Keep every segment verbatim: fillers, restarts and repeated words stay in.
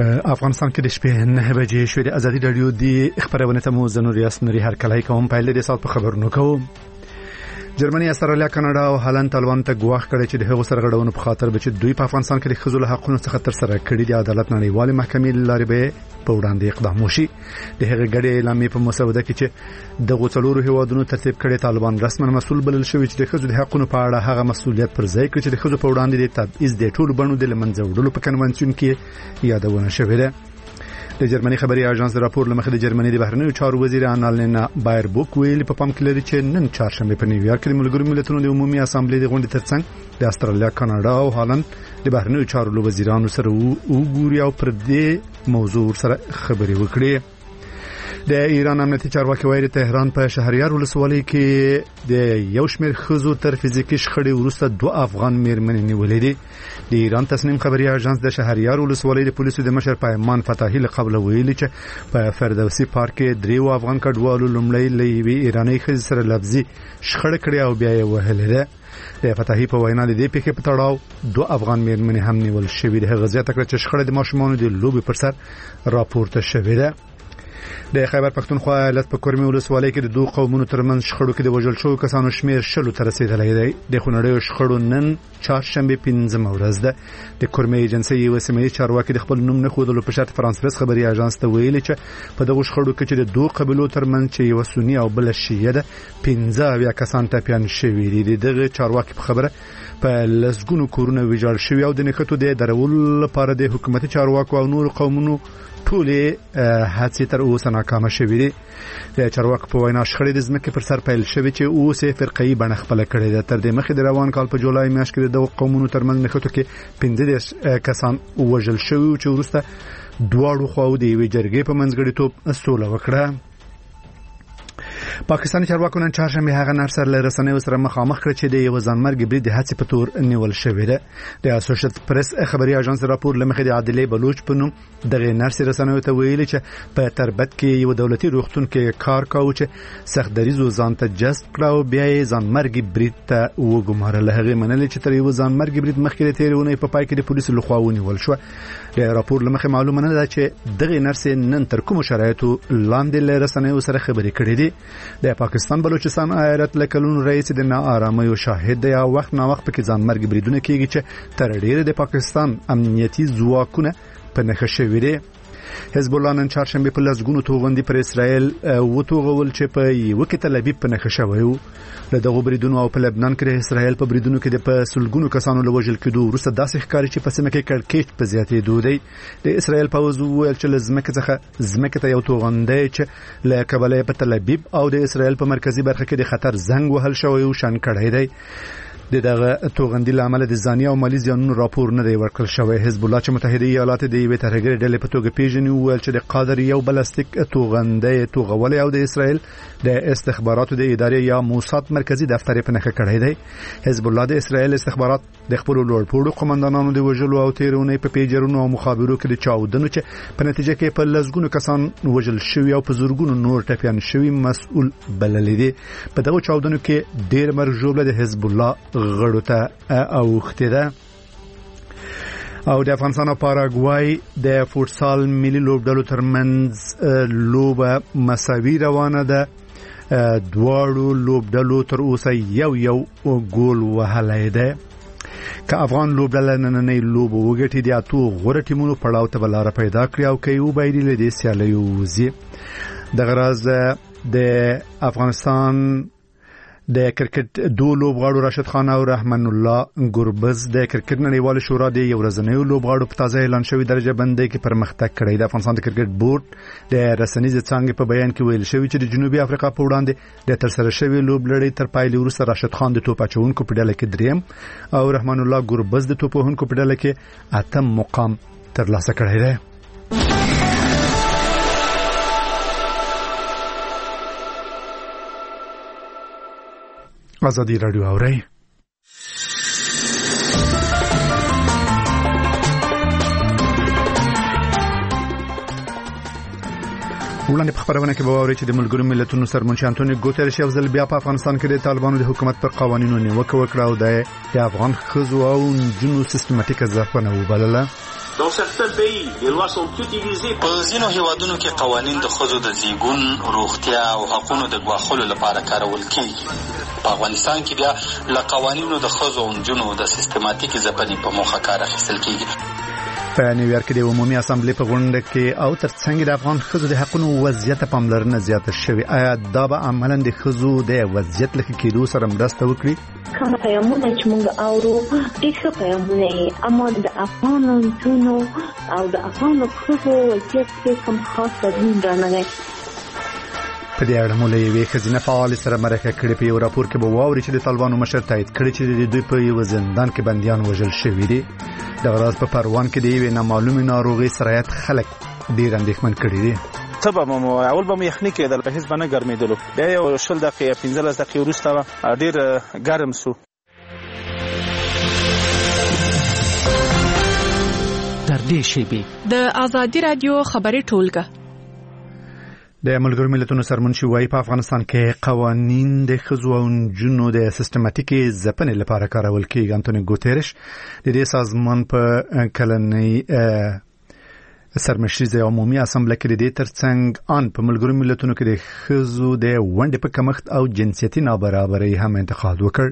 په افغانستان کې د شپې نه بجې شوې د ازادي رادیو د خبرونه ته مو زنور یاس نری هر کله کوم په لید سات په خبرونو کوم. جرمني، استرالیا، کاناډا او هالند طالبان ته ګواښ کړی چې د هغو سرغړونو په خاطر به چې دوی په افغانستان کې د ښځو له حقوقو څخه تر سره کړي د عدالت نړیوالې محکمې لارې به په وړاندې اقدام وشي. د هغې ګډې اعلامیې په مسوده کې چې دغو څلورو هیوادونو ترتیب کړي طالبان رسما مسؤل بلل شوی چې د ښځو د حقوقو په اړه هغه مسؤلیت پر ځای کړي چې د ښځو په وړاندې د تبعیض د ټولو بڼو د له منځه وړلو په کنونسیون کې یادونه شوې ده. د جرمني خبري اژانس د راپور لمخې د جرمني د بهرنیو چارو وزیر آنالینا بایربوک ویلي په پام کې لري چې نن چهارشنبه په نیویارک کې د ملګرو ملتونو د عمومي اسامبلې د غونډې ترڅنګ د استرالیا، کاناډا او هالند د بهرنیو چارو وزیرانو سره وګوري او پر دې موضوع سره خبرې وکړي. د ایران امنیتي چارواکي وایي تهران په شهریار ولسوالۍ کې د یو شمېر ښځو تر فزیکي شخړې وروسته دوه افغان میرمنې نیولې دي. د ایران تصنیم خبري اژانس د شهریار ولسوالۍ د پولیسو د مشر پیمان فتاحي له قبل ویلي چې په فردوسي پارک کې دریو افغان کډوالو لومړی له یوې ایرانۍ ښځې سره لفظي شخړه کړې او بیا یې وهلې ده. د فتاحي په وینا د دې پیښې په تړاو دوه افغان میرمنې هم نیول شوې ده. هغه زیاته کړه چې شخړه د ماشومانو د لوبې پر سر راپورته شوې ده. د خیبر پښتونخوا ایالت په کورمي ولسوالۍ کې د دوه قومونو ترمنځ شخړو کې د وژل شوو کسانو شمیر شلو ته رسیدلی دی. د خونړیو شخړو نن چهارشنبه پنځمه ورځ ده. د کورمي ایجنسۍ یو سیمه چارواکي د خپل نوم نه ښودلو په شرط فرانس پریس خبري اژانس ته ویلي چې په دغه شخړو کې چې د دوه قبیلو ترمنځ چې یو سنی او بل شیعه ده پنځه اویا کسان ټپیان شوي دي. دغه چارواکي په خبره په لسګونو کورونه ویجاړ شوي او د نښتو د درولو لپاره د حکومتي چارواکو او نور قومونو ټولې هڅې تر اوسه ناکامه شوې دي. د چارواکو په وینا شخړې د ځمکې پر سر پیل شوې چې اوس یې فرقه‌ایي بڼه خپله کړې ده. تر دې مخکې د روان کال په جولای میاشت کې د دغو قومونو ترمنځ نښتو کې پنځه دېرش کسان ووژل شوي چې وروسته دواړو خواو د یوې جرګې په منځګړیتوب سوله وکړه. پاکستاني چارواکو نن چهارشنبه هغه نرسر له رسنیو سره مخامخ کړ چې د یو ځانمرګي برید د هڅې په تور نیول شوی دی. د اسوسییټډ پریس خبري اژانس راپور لمخې د عادلې بلوچ په نوم دغه نرس رسنیو ته ویلي چې په تربت کې یو دولتي روغتون کې کار کاوه چې سخت دریزو ځان ته جذب کړ او بیا یې ځانمرګي برید ته وګمارل. هغه منل چې تر یو ځانمرګي برید مخکې د تیرونې په پای کې د پولیسو لخوا ونیول شو. د راپور لمخې معلومه نه ده چې دغه نرس نن تر کوم شرایطو لاندې له رسنیو سره خبرې کړې دي. د پاکستان بلوچستان ایالت له کلونو رئیس د ناآرامیو شاهد دی او وخت نا وخت پکې ځانمرګي بریدونه کیږي چې تر ډیره د پاکستان امنیتي ځواکونه په نښه شوي دي. حزب الله نن چهارشنبه په لسګونو توغندي پر اسرائیل وتوغول چې په یو کې تل ابیب په نښه شوی و. له دغه بریدونو او په لبنان کې د اسرائیل په بریدونو کې د په سلګونو کسانو لوژل کېدو وروسته داسې ښکاري چې په سیمه کې کړکېچ په زیاتېدو دی. د اسرائیل پوځ وویل چې له ځمکې څخه ځمکې ته یو توغندی چې له کابل په تل ابیب او د اسرائیل په مرکزي برخه کې د خطر زنګ وهل شوی او شان کړی دی. د دغه توغندي لامل د ځاني او مالی زیانونو راپور نه دی ورکړل شوی. حزب الله چې متحده ایالات د یوې ترهګرې ډلې په توګه پیژني وویل چې د قادر یو بلستیک توغندی توغولې او د اسرائیل د استخباراتو د ادارې یا موساد مرکزی دفتر په نښه کړی دی. حزب الله د اسرائیل استخبارات د خپل لوړپوړو قومندانانو د وژلو او تیرونې په پیجرونو او مخابرو کې د چاودنو چې په نتیجه کې په لسګونو کسان وژل شوي او په زورګونو نور ټپیان شوي مسؤل بللي دي. په دغه چاودنو کې ډېر مرګ ژوبله د حزب الله غړو ته اوښتې ده. او د افغانستان او پاراګوای د فوټسال ملي لوبډلو ترمنځ لوبه مساوي روانه ده. دواړو لوبډلو تر اوسه یو یو ګول وهلی دی. که افغان لوبډله نننۍ لوبه وګټي د اتو غوره ټیمونو پړاو ته به لاره پیدا کړي او که یې وبایلي له دې سیالیو وځي. دغه راز د افغانستان د کرکټ دوه لوبغاړو راشد خان او رحمان الله ګربز د کرکټ نړیوال شورا د یو ورځنیو لوبغاړو په تازه اعلان شوی درجه بندۍ کې پرمختګ کړی. د افغانستان د کرکټ بورډ د رسنیزې څانګې په بیان کې ویل شوی چې د جنوبي افریقا په وړاندې د ترسره شوی لوبلړۍ تر پایلې وروسته راشد خان د توپ اچوونکو په ډله کې دریم او رحمان الله ګربز د توپ وهونکو په ډله کې اتم مقام ترلاسه کړی دی. ازادي رادیو اوري وړاندې په خبرونه کې به واوري چې د ملګرو ملتونو سرمنشي انټونیو ګوتریش یو ځل بیا په افغانستان کې د طالبانو د حکومت پر قوانینو نیوکه وکړه او د افغان ښځو او نجونو سیستماتیکه ځپنه وبلله. Dans certains pays, les lois sont utilisées په ځینو هیوادونو کې قوانین د ښځو د زیږون، روغتیا او حقونو د ګواښلو لپاره کارول کېږي. په افغانستان کې بیا له قوانینو د ښځو او نجونو د سیستماتیکې ځپنې په موخه کار اخیستل کېږي. په نیویارک کې د عمومي اسامبلې په غونډه کې او ترڅنګ د افغان ښځو د حقونو وضعیت پاملرنه زیاته شوې. آیا دا به عملاً د ښځو د وضعیت له ښه کېدو سره مرسته وکړي؟ کوم پیغامونه چې موږ اورو ډېر ښه پیغامونه دي، اما د افغان نجونو او د افغان ښځو وضعیت کې کوم خاص بدلون رانغی. په دې اړه مو له یوې ښځینه فعالې سره مرکه کړې. په یو راپور کې به واوري چې د طالبانو مشر تایید کړی چې د دوی په یو زندان کې بندیان وژل شوي دي. دغه راز په پروان کې د یوې نامعلومې ناروغۍ سرایت خلک ډېر اندېښمن کړي دي. تبه مو اول به مو یخني کېدل، په هیڅ باندې ګرمېدلو، بیا یو شل دقیقې پنځلس دقیقې وروسته ډېر ګرم سو. تر دې شیبې د آزادي رادیو خبري ټولګه د ملګرو ملتونو سرمنشي وايي په افغانستان کې قوانین د ښځو او نجونو د سیستماتیکي ځپنې لپاره کارول کېږي. انټونی ګوتيرش د دې سازمان په کلنۍ سرمشري د عمومي اسامبلې کې د دې ترڅنګ ان په ملګرو ملتونو کې د ښځو د ونډې په کمښت او جنسيتي نابرابرۍ هم انتقاد وکړ.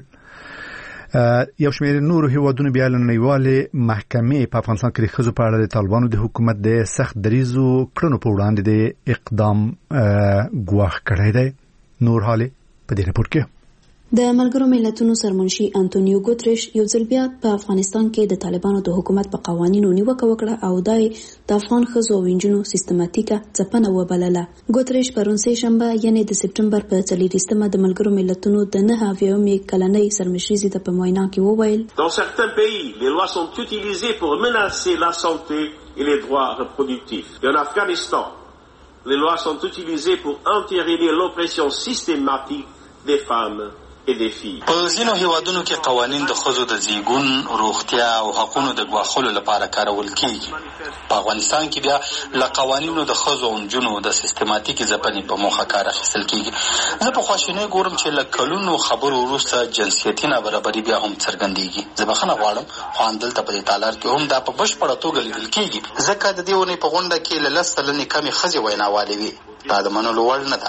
یو شمېر نورو هیوادونو بیا له نړیوالې محکمې په افغانستان کې د ښځو په اړه د طالبانو د حکومت د سخت دریځو کړنو په وړاندې د اقدام ګواښ کړی دی. نور حالې په دې راپور کې د ملګرو ملتونو سرمنشي انټونیو ګوتریش یو ځل بیا په افغانستان کې د طالبانو د حکومت په قوانینو نیوکه وکړه او دای د افغان ښځو او نجونو سیستماتیکه ځپنه وبلله. ګوتریش پرون سه شنبه یعنی د سپټمبر په څلورویشتمه د ملګرو ملتونو د نهه اویایم کلنۍ سرمشري زده په موینا کې وویل: Dans certains pays, les lois sont utilisées pour menacer la santé et les droits reproductifs. En Afghanistan, les lois sont utilisées pour entériner l'oppression systématique des femmes. په ځینو هیوادونو کې قوانین د ښځو د زیږون، روغتیا او حقونو د ګواښلو لپاره کارول کېږي. په افغانستان کې بیا له قوانینو د ښځو او نجونو د سیستماتیکې ځپنې په موخه کار اخیستل کېږي. زه په خواشینۍ ګورم چې له کلونو خبرو وروسته جنسیتي نابرابري بیا هم څرګندېږي. زه بخښنه غواړم، خو همدلته په دې تالار کې هم دا په بشپړه توګه لیدل کېږي، ځکه د دې اونۍ په غونډه کې له لس سلنې کمې ښځې ویناوالې وې. دا د منلو وړ نه ده.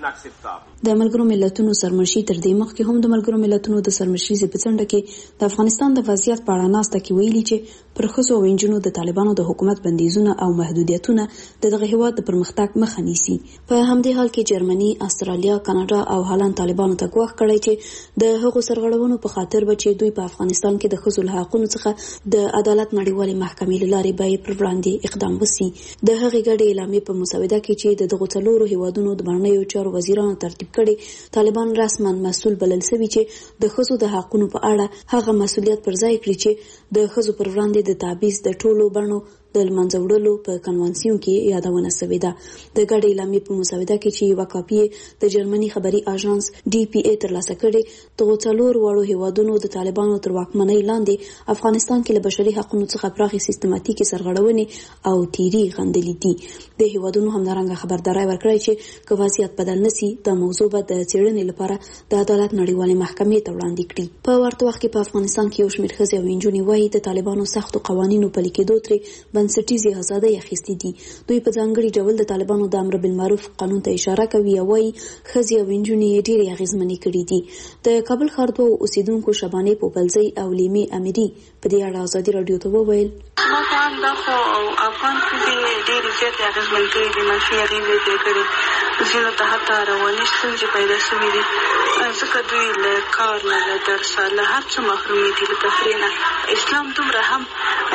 د ملګرو ملتونو سرمشري تر دې مخکې هم د ملګرو ملتونو د سرمشري په څنډه کې د افغانستان د وضعیت په اړه ناسته کې ویلي چې پر ښځو او نجونو د طالبانو د حکومت بندیزونه او محدودیتونه د دغه هیواد د پرمختګ مخه نیسي. په همدې حال کې جرمني، استرالیا، کاناډا او هالند طالبانو ته ګواښ کړی چې د هغو سرغړونو په خاطر به چې دوی په افغانستان کې د ښځو له حقونو څخه د عدالت نړیوالې محکمې له لارې به پر وړاندې اقدام وشي. د هغې ګډې اعلامیې په مسوده کې چې د دغو څلورو هیوادونو د بهرنیو چارو وزیرانو ترتیب کړي، طالبان رسما مسؤل بلل شوي چې د ښځو د حقونو په اړه هغه مسؤلیت پر ځای کړي چې د ښځو پر وړاندې د تابعیض د ټولو بڼو د لمنځه وړلو په کنوانسیون کې یادونه شوې ده. د ګډې اعلامیې په مسوده کې چې یوه کاپي د جرمني خبري اژانس ډي پی ای ترلاسه کړې، دغو څلورو واړو هیوادونو د طالبانو تر واکمنۍ لاندې افغانستان کې له بشري حقونو څخه پراخې سیستماتیکې سرغړونې او تیري غندلې دي. د هیوادونو همدارنګه خبرداری ورکړی چې که وضعیت بدل نشي، د موضوع به د څېړنې لپاره د عدالت نړیوالې محکمې ته وړاندې کړي. په ورته وخت کې په افغانستان کې یو شمېر ښځې او نجونې وایي د طالبانو سختو قوانینو پلي کېدو ترې بنسټیزې ازادۍ اخیستې دي. دوی په ځانګړي ډول د طالبانو د امر بالمعروف قانون ته اشاره کوي او وایي ښځې او نجونې یې ډېرې اغېزمنې کړي دي. د کابل ښار دوو اوسېدونکو شبانې پوپلزۍ او لیمې امیري په دې اړه ازادي راډیو ته وویل: افغان دا خو افغان ښځې ډېرې زیاتې اغېزمن کړي دي، منفي اغېزې یې کړي، ځینو ته حتی رواني ستونزې پیدا شوي دي، ځکه دوی له کار نه، له درسه، له هر څه محرومې دي، له تفریح نه. اسلام دومره هم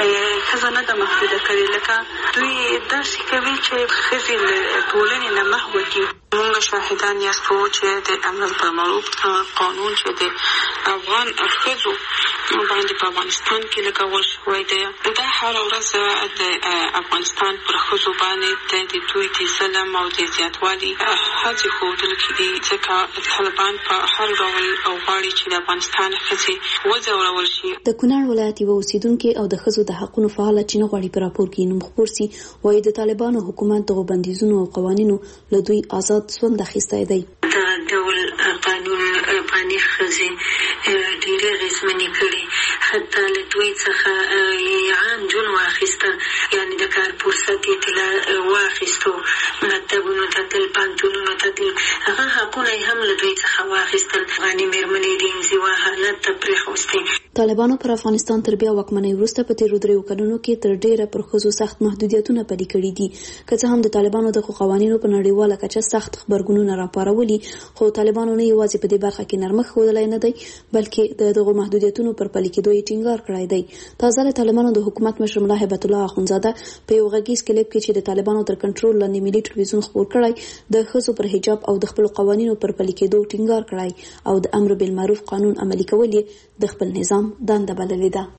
ښځه نه ده محدوده کړې، لکه دوی داسې کوي چې ښځې له ټولنې نه محوه کړي. موږ شاهدان یاستو چې د امر بالمعروف قانون چې د افغان ښځو باندې په افغانستان کې لګول شوی دی، دا هره ورځ د افغانستان پر ښځو باندې د دوی د ظلم او د زیاتوالي هڅې ښودل کېدي، ځکه طالبان په هر ډول غواړي چې د افغانستان ښځې وځورول شي. د کونړ ولایت یوه اوسېدونکې او د ښځو د حقونو فعاله چې نه غواړي په راپور کې نوم خپور سي، وایي د طالبانو حکومت دغو بندیزونو او قوانینو له دوی آزاد ژوند اخیستی دی. دا ډول قانون باندې ښځې ډېرې اغېزمنې کړي، حتی له دوی څخه عام جون واخیسته، یعنې د کار فرصت یې ترې واخیستو، مکتبونو ته تل، پوهنتونونو ته تل، هغه حقونه یې هم له دوی څخه واخیستل. افغاني مېرمنې د انزوا حالت ته پرېښوستې. طالبانو پر افغانستان تر بیا واکمنۍ وروسته په تېرو دریو کلونو کې تر ډېره پر ښځو سخت محدودیتونه پلي کړي دي. که څه هم د طالبانو دغو قوانینو په نړیواله کچه سخت غبرګونونه راپارولي، خو طالبانو نه یوازې په دې برخه کې نرمښت ښودلی نه دی، بلکې د دغو محدودیتونو پر پلي کېدو یې ټینګار کړی دی. تازه له طالبانو د حکومت مشر ملا هیبت الله اخندزاده په یو غږیز کلیپ کې چې د طالبانو تر کنټرول لاندې ملي ټلویزیون خپور کړی، د ښځو پر حجاب او د خپلو قوانینو پر پلي کېدو ټینګار کړی او د امر بالمعروف قانون عملي کول یې د خپل نظام دنده بللې ده.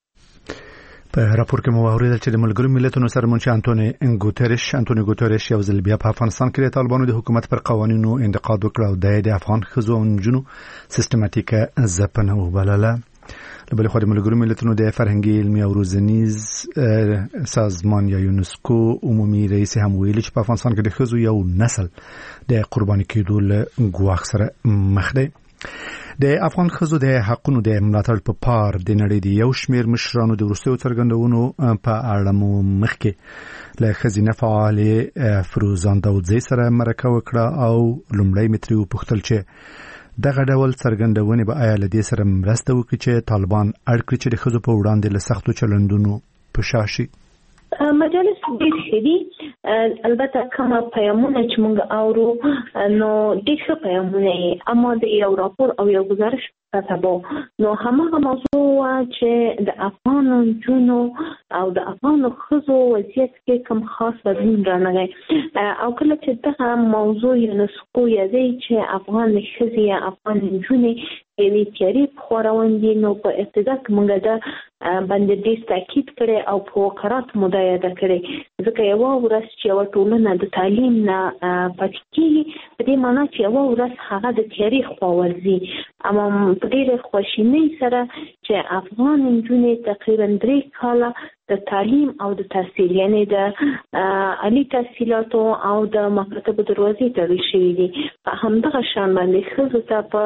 په راپور کې مو واوریدل چې د ملګرو ملتونو سرمنشي انټونی ګوتریش انټونی ګوتریش یو ځل بیا په افغانستان کې د طالبانو د حکومت پر قوانینو انتقاد وکړ او د افغان ښځو او نجونو سیستماتیکه ځپنه وبلله. له بلې خوا د ملګرو ملتونو د فرهنګي، علمي او روزنیز سازمان یا یونسکو عمومي رئیس هم ویلي چې په افغانستان کې د ښځو یو نسل د قرباني کېدو له ګواښ سره مخ دی. د افغان ښځو د حقونو د ملاتړ په پار د نړۍ د یو شمېر مشرانو د وروستیو څرګندونو په اړه مو مخکې له ښځینه فعالې فروزان داودزۍ سره مرکه وکړه او لومړی مې ترې وپوښتل چې دغه ډول څرګندونې به آیا له دې سره مرسته وکړي چې طالبان اړ کړي چې د ښځو په وړاندې له سختو چلندونو په شا شي؟ مجالس ډېر ښه دي، البته کومه پیغامونه چې موږ اورو نو ډېر ښه پیغامونه یې، اما د یو راپور او یو ګزارش کتابو نو هماغه موضوع چې د افغان نجونو او د افغان ښځو وضعیت کې کوم خاص بدلون رانغی، او کله چې دغه موضوع یونسکو یادوي چې افغان ښځې یا افغان نجونې یوې تیارې په خورون دي، نو په ابتدا کې موږ دا باندې ډېر تاکید کړی او په وقارات مو دا یاده کړې، ځکه یوه ورځ چې یوه ټولنه د تعلیم نه پاتې کېږي په دې معنا چې یوه ورځ هغه د تیارې خوا ورځي. اما په ډېرې خواشینۍ سره چې افغان نجونې تقریبا درې کاله د تعلیم او د تحصیل، یعنی د عالی تحصیلاتو او د مکاتبو دروازې تړل شوي دي، په همدغه شان باندې ښځو ته په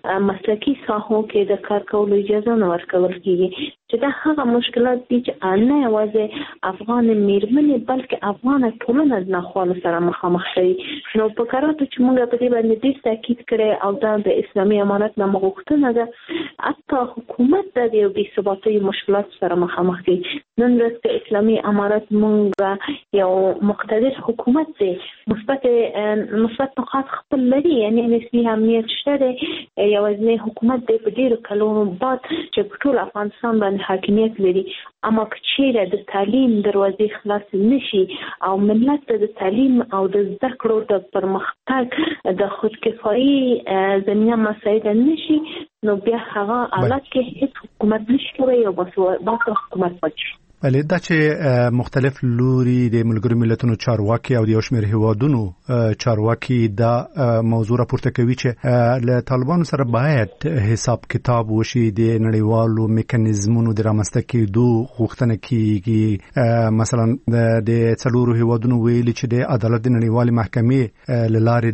مسلکي ساحو کې د کار کولو اجازه نه ورکول کېږي، چې دا هغه مشکلات دي چې نه یوازې افغان مېرمنې بلکې افغانه ټولنه د ناخوالو سره مخامخ کوي. نو په کاراتو چې موږ په دې باندې ډېر تاکید کړی او دا د اسلامي امارت نه غوښتنه ده، حتی حکومت د یو بې ثباتۍ مشکلات سره مخامخ دی. نن ورځ کې اسلامي امارت موږ یو مقتدر حکومت دی، مثبت مثبت نقاط خپل لري، یعنی نسبي امنیت شته دی، یوازینی حکومت دی په ډېرو کلونو بعد چې په ټول افغانستان باندې حاکمیت لري. اما که چیرې د تعلیم دروازې خلاص نشي او ملت د تعلیم او د زده کړو د پرمختګ د خودکفایي زمینه مساعد نشي، نو بیا هغه حالت کې هیڅ حکومت نشي کوي او بس حکومت پاتې. بله دا چې مختلف لوري د ملګرو ملتونو چارواکي او د یو شمېر هیوادونو چارواکي دا موضوع راپورته کوي چې له طالبانو سره باید حساب کتاب وشي، د نړیوالو میکانیزمونو د رامنځته کېدو غوښتنه کېږي. مثلا د څلورو هیوادونو ویلي چې د عدالت د نړیوالې محکمې له لارې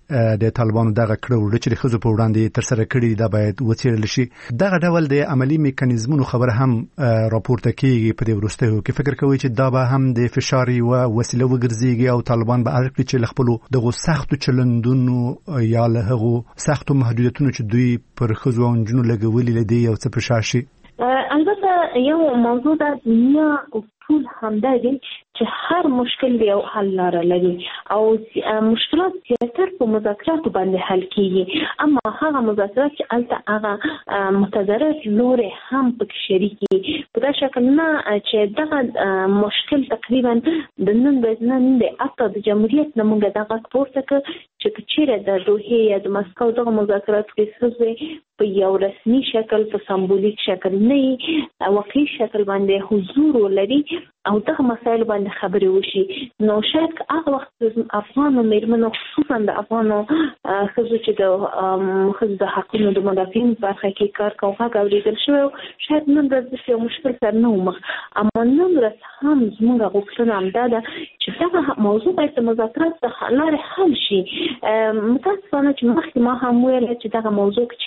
د طالبانو دغه کړه وړه چې د ښځو په وړاندې ترسره کړي دا باید وڅېړل شي. دغه ډول د عملي میکانیزمونو خبره هم راپورته کېږي په وروستیو کې. فکر کوي چې دا به هم د فشار یوه وسیله وګرځېږي او طالبان به اړ کړي چې له خپلو دغو سختو چلندونو یا له هغو سختو محدودیتونو چې دوی پر ښځو او نجونو لګولي له دې یو څه په شا شي؟ البته یو موضوع د دنیا اصول همدا دي چې هر مشکل دی یو حل لاره لري او مشکلات زیاتر په مذاکراتو باندې حل کیږي، اما هغه مذاکرات چې الته هغه متضرر لوري هم پکې شریکي په دا شکل نه چې دغه مشکل تقریبا د نن ورځ نه دی، حتی د جمهوریت نه موږ دغه پورته کړ چې چیرې د دوحې یا د مسکو دغه مذاکرات کې څه په یو رسمي شکل په سمبولیک شکل نه واقعي شکل باندې حضور ولري او دغه مسایل باندې خبرې وشي. نو شاید هغه وخت افغان مېرمنو خصوصا د افغانو ښځو چې د ښځو د حقونو د مدافعین په برخه کې کار کوي هغه اورېدل شوی، شاید نن ورځ یو مشکل سره نه ومخ، اما نن ورځ هم زموږ غوښتنه همدا ده چې دغه موضوع باید د مذاکرات څخه لارې حل شي. متاسفانه چې مخکې ما هم ویل چې دغه موضوع چیرې د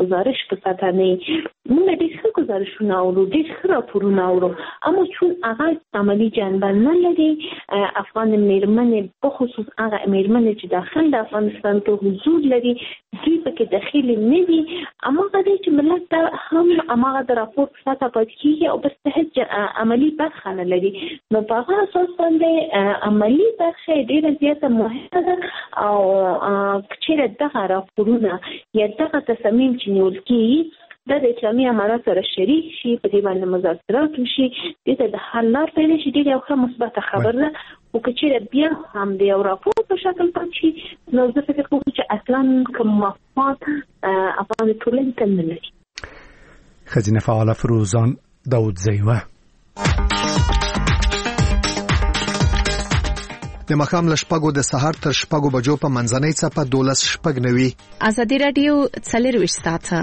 گزارش په سطح نه موږ ډېر ښه گزارشونه اورو ډېر ښه راپورونه اورو اما چون هغه عملی جنبه نه لري افغان میرمنې په خصوص هغه میرمنې چې داخل د افغانستان ته حضور لري دوی پکې داخلي نه دي اما هغه چې ملت ته هم هغه د راپور په سطح پاتې کېږي او بس هیڅ عملی برخه نه لري نو په هغه اساس باندې عملی برخه ډېره زیاته مهمه ده او چې دغه راپورونه یا دغه تصامیم چې نیول کېږي دا د اسلامي امارات سره شریک شي په دې باندې مذاکرات وشي دې ته د حل لار پیدا شي ډېره یو ښه مثبته خبره ده خو که چېرې بیا هم د یو راپور په شکل پاتې شي نو زه فکر کوم چې اصلا کوم مفاد افغان ټولنې ته نه لري. ښځینه فعاله فروزان داودزیوه د مخام له شپږو د سهار تر شپږو بجو په منځنۍ څپه دولس شپږ نوي ازادي رادیو څلرویشت ساعته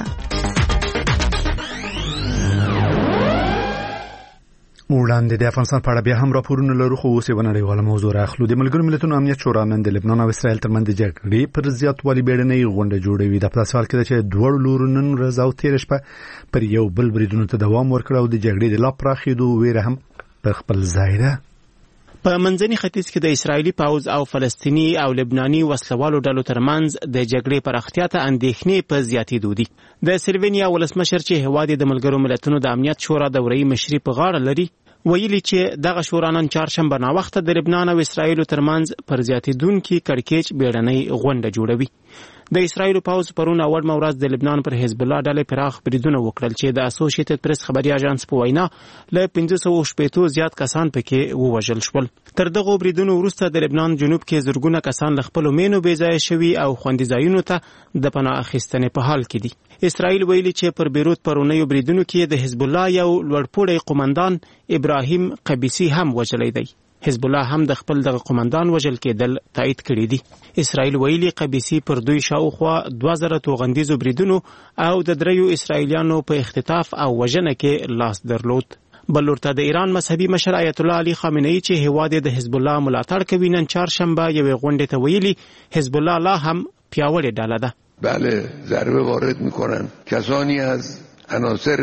وړاندې د افغانستان په اړه بیا هم راپورونه لرو خو اوس یې ونړیواله موضوع راخلو. د ملګرو ملتونو امنیت شورا نن د لبنان او اسرائیل ترمنځ د جګړې پر زیاتوالي بیړنۍ غونډه جوړوي. دا په سوال کې ده چې دواړو لورو نن ورځ او تېره شپه پر یو بل بریدونو ته دوام ورکړ او د جګړې د لا پراخېدو ویره هم په خپل ځای ده. په منځني ختیځ کې د اسرایلی پاوز او فلسطینی او لبناني وسلوالو ډلو ترمنځ د جګړې پراختیا ته اندېښنې په زیاتېدو دي. د سلوینیا ولسمشر چې هیواد د ملګرو ملتونو د امنیت شورا دورې مشري په غاړه لري ویلي چې دغه شورا نن چهارشنبه ناوخته د لبنان او اسرایل ترمنځ پر زیاتېدونکي کړکېچ بیړنۍ غونډه جوړوي. د اسرایل پاوز پرون اول مورز د لبنان پر حزب الله ډلې پراخ بریدونه وکړل چې د اسوسییټډ پریس خبري اژانس په وینا له پنځه سوه شپږ زیات کسان پکې ووژل شول. تر دغه بریدونو وروسته د لبنان جنوب کې زرګونه کسان له خپل مینو بې ځای شوي او خوندي ځایونو ته د پناه اخیستنې په حال کې دي. اسرائیل ویلي چې پر بیروت پرونیو بریدونو کې د حزب الله یو لوړپوړی قومندان ابراهیم قبیسی هم وژلی دی. حزب الله هم د خپل دغه قومندان وژل کېدل تایید کړی دی. اسرائیل ویلي قبیسی پر دوی شاوخوا دوه زره توغندیزو بریدونو او د دریو اسرائیلیانو په اختطاف او وژنه کې لاس درلود. بل ورته د ایران مذهبي مشر آیت الله علي خامنه‌ای چې هیواد د حزب الله ملاتړ کوي نن چهارشنبه یوې غونډې ته ویلي حزب الله لا هم پیاوړې ډله ده. بله ضربه وارد میکنن کسانی از عناصر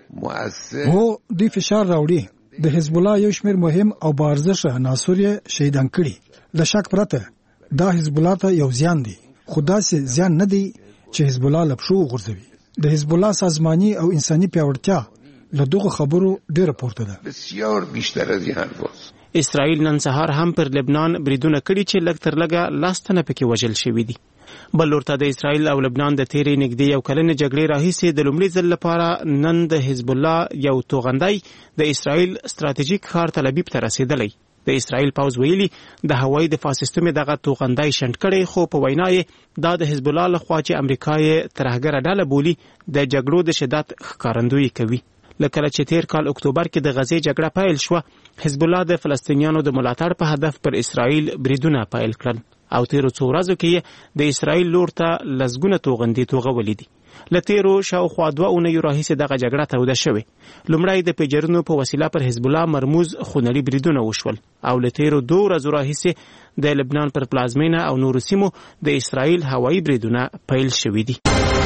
مؤثر هو دوی فشار راوړي د حزب الله یو شمېر مهم او بارزښه عناصر شهیدان کړي. له شک پرته دا حزب الله ته یو زیان دی خو داسې زیان نه دی چې حزب الله له پښو وغورځوي. د حزب الله سازماني او انساني پیاوړتیا له دغه خبرو ډېره پورته ده. بسیار بیشتر از این حرفاست. اسرائیل نن سهار هم پر لبنان بریدونه کړي چې لږ تر لږه لاس تنه پکې وژل شوي دي. بل ورته د اسرائیل او لبنان د تیرې نږدې یو کلنې جګړې راهیسې د لومړي ځل لپاره نن د حزب الله یو توغندی د اسرائیل ستراتیژیک ښار تل ابیب ته رسېدلی. د اسرائیل پاوز ویلي د هوایي دفاع سیستم دغه توغندی شنډ کړی خو په وینا یې دا د حزب الله لخوا چې امریکا یې ترهګره ډله بولي د جګړو د شدت ښکارندویي کوي. لکه چې تیر کال اکتوبر کې د غزې جګړه پیل شوه حزب الله د فلسطینیانو د ملاتړ په هدف پر اسرائیل بریدونه پیل کړل او تیرو څو ورځو کې د اسرائیل لور ته لسګونه توغندي توغولې دي. له تیرو شاوخوا دوه اونیو راهیسې دغه جګړه توده شوې. لومړی د پیجرونو په وسیله پر حزب الله مرموز خونړي بریدونه وشول او له تیرو دوه ورځو راهیسې د لبنان پر پلازمینه او نورو سیمو د اسرائیل هوایي بریدونه پیل شوي دي.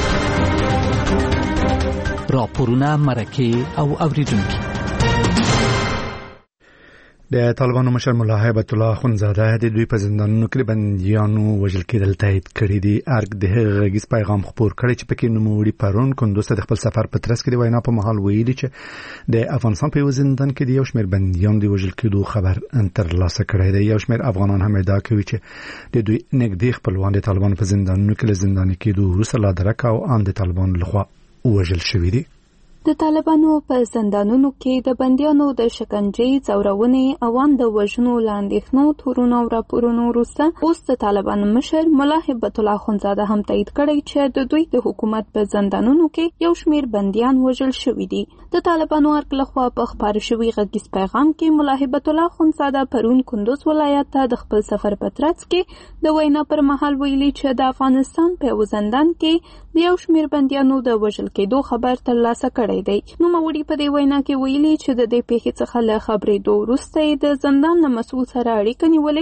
راپورونه مرکه او اوریدونکي. د طالبانو مشر ملا هیبت الله اخونزاده د دوی په زندانونو کې بندیانو وژل کېدل تایید کړي دي. ارګ د هغه غږیز پیغام خپور کړی چې پکې نوموړي پرون کندوز ته د خپل سفر په ترڅ کې د وینا په مهال ویلي چې د افغانستان په یو زندان کې د یو شمېر بندیان د وژل کېدو خبر ترلاسه کړی دی. یو شمېر افغانان هم ادعا کوي چې د دوی نږدې خپلوان د طالبانو په زندانونو کې له زنداني کېدو وروسته لا درک او ان د طالبانو لخوا وژل شوي دي. د طالبانو په زندانونو کې د بندیانو د شکنجې، ځورونې او د وژنو له اندېښنو تورونو او راپورونو وروسته اوس د طالبانو مشر ملا هیبت الله اخونزاده هم تایید کړی چې د دوی د حکومت په زندانونو کې یو شمېر بندیان وژل شوي دي. د طالبانو ارګ لخوا په خپاره شوي غږیز پیغام کې ملا هیبت الله اخونزاده پرون کندوز ولایت ته د خپل سفر په ترڅ کې د وینا پر مهال ویلي چې د افغانستان په یو زندان کې د یو شمېر بندیانو د وژل کېدو خبر ترلاسه کړی دی. نو موري په دې وینا کې ویلي چې د دې پیښې څخه له خبرې دوه وروسته د زندان له مسؤل سره اړیکه نیولې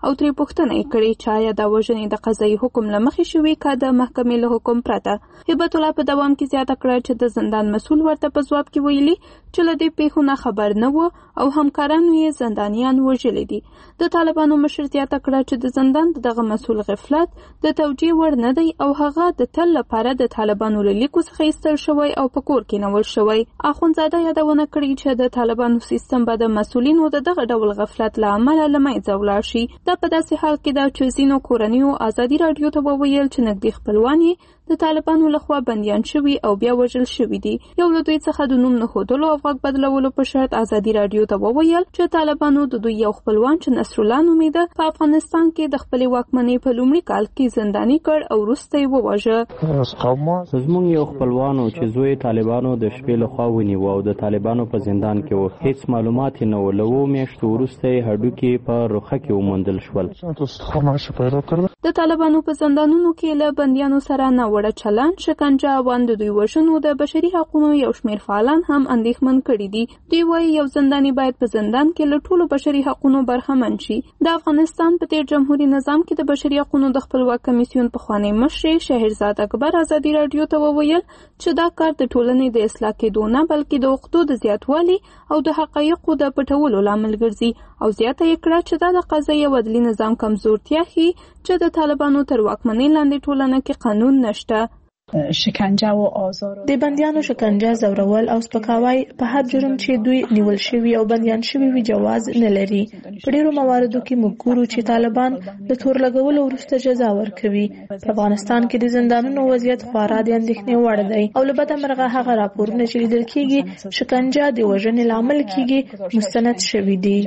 او ترې پوښتنه یې کړې چې آیا دا وژنې د قضایي حکم له مخې شوې که د محکمې له حکم پرته. هبت الله په دوام کې زیاته کړه چې د زندان مسؤل ورته په ځواب کې ویلي چې له دې پیښو نه خبر نه و او همکارانو یې زندانیان وژلي دي. د طالبانو مشر زیاته کړه چې د زندان دغه مسؤل غفلت د توجیه وړ نه دی او هغه د تل لپاره د طالبانو له لیکو څخه ایستل شوی او په کور کې نول شوی. اخوندزاده یادونه کړې چې د طالبانو سیستم به د مسؤلینو د دغه ډول غفلت له امله له منځه ولاړ شي. دا په داسې حال کې ده چې ځینو کورنیو ازادي راډیو ته وویل چې نږدې خپلوان یې د طالبانو لخوا بندیان شوي او بیا وژل شوي دي. یو له دوی څخه د نوم نه ښودلو او غږ بدلولو په شرط ازادي راډیو ته وویل چې طالبانو د دوی یو خپلوان چې نصرالله نومیده په افغانستان کې د خپلې واکمنۍ په لومړي کال کې زنداني کړ او وروسته یې وواژه. زموږ یو خپلوان و چې زوی طالبانو د شپې لخوا ونیوه او د طالبانو په زندان کې و. هیڅ معلومات نه و. له اوو میاشتو وروسته یې هډوکي په رخه کې وموندل شول. د طالبانو په زندانونو کې له بندیانو سره ناوړه چلند، شکنجه او د دوی وژنو د بشري حقوقو یو شمېر فعالان هم اندېښمن کړي دي. دوی وایي یو زنداني باید په زندان کې له ټولو بشري حقوقو برخمن شي. د افغانستان په تیر جمهوریت نظام کې د بشري حقوقو د خپلواک کمیسیون پخوانی مشر شهرزاد اکبر ازادي راډیو ته وویل چې دا کار د ټولنې د اصلاح کېدو نه بلکې د حقوقو د زیاتوالي او د حقایقو د پټولو لامل ګرځي او زیاته یې کړه چې دا د قضایي او عدلي نظام کمزورتیا ښيي چې د طالبانو تر واکمنۍ لاندې ټولنه کې قانون نشته. شکنجه او آزار د بندیانو شکنجه، زورول او سپکاوی په هر جرم چې دوی نیول شوي او بندیان شوي وي جواز نه لري. په ډیرو مواردو کې موږ ګورو چې طالبان د تور لګولو وروسته جزا ورکوي. په افغانستان کې د زندانونو وضعیت خورا د اندېښنې وړ دی او له بده مرغه هغه راپورونه چې لیدل کېږي شکنجه د وژنې لامل کېږي مستند شوي دي.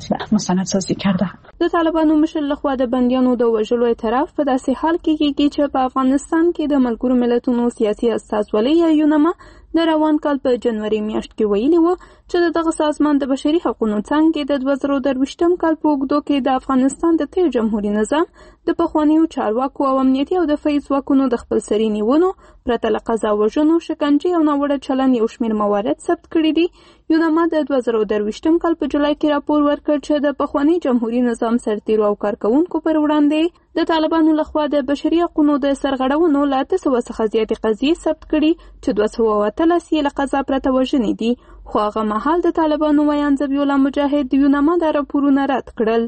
د طالبانو مشر لخوا د بندیانو د وژلو اعتراف په داسې حال کې کېږي چې په افغانستان کې د ملګرو ملتونو سیاسي استازولۍ یا یونما د روان کال په جنوري میاشت کې ویلي و چې د دغه سازمان د بشري حقوقو څانګې د دوه زره درویشتم کال په اوږدو کې د افغانستان د تیر جمهوریت نظام د پخوانیو چارواکو او امنیتي او دفاعي ځواکونو د خپلسري نیونو پرته له قضا وژنو، شکنجې او ناوړه چلند یو شمېر موارد ثبت کړي دي. یونما د دوه زره درویشتم کال په جولای کې راپور ورکړ چې د پخواني جمهوریت نظام سرتیرو او کارکوونکو پر وړاندې د طالبانو لخوا د بشري حقوقو د سرغړونو له اته سوه څخه زیاتې قضیې ثبت کړي چې دوه سوه اتلس یې له قضا پرته وژنې دي. خو هغه مهال د طالبانو ویان ذبیح الله مجاهد د یونما دا راپورونه رد کړل.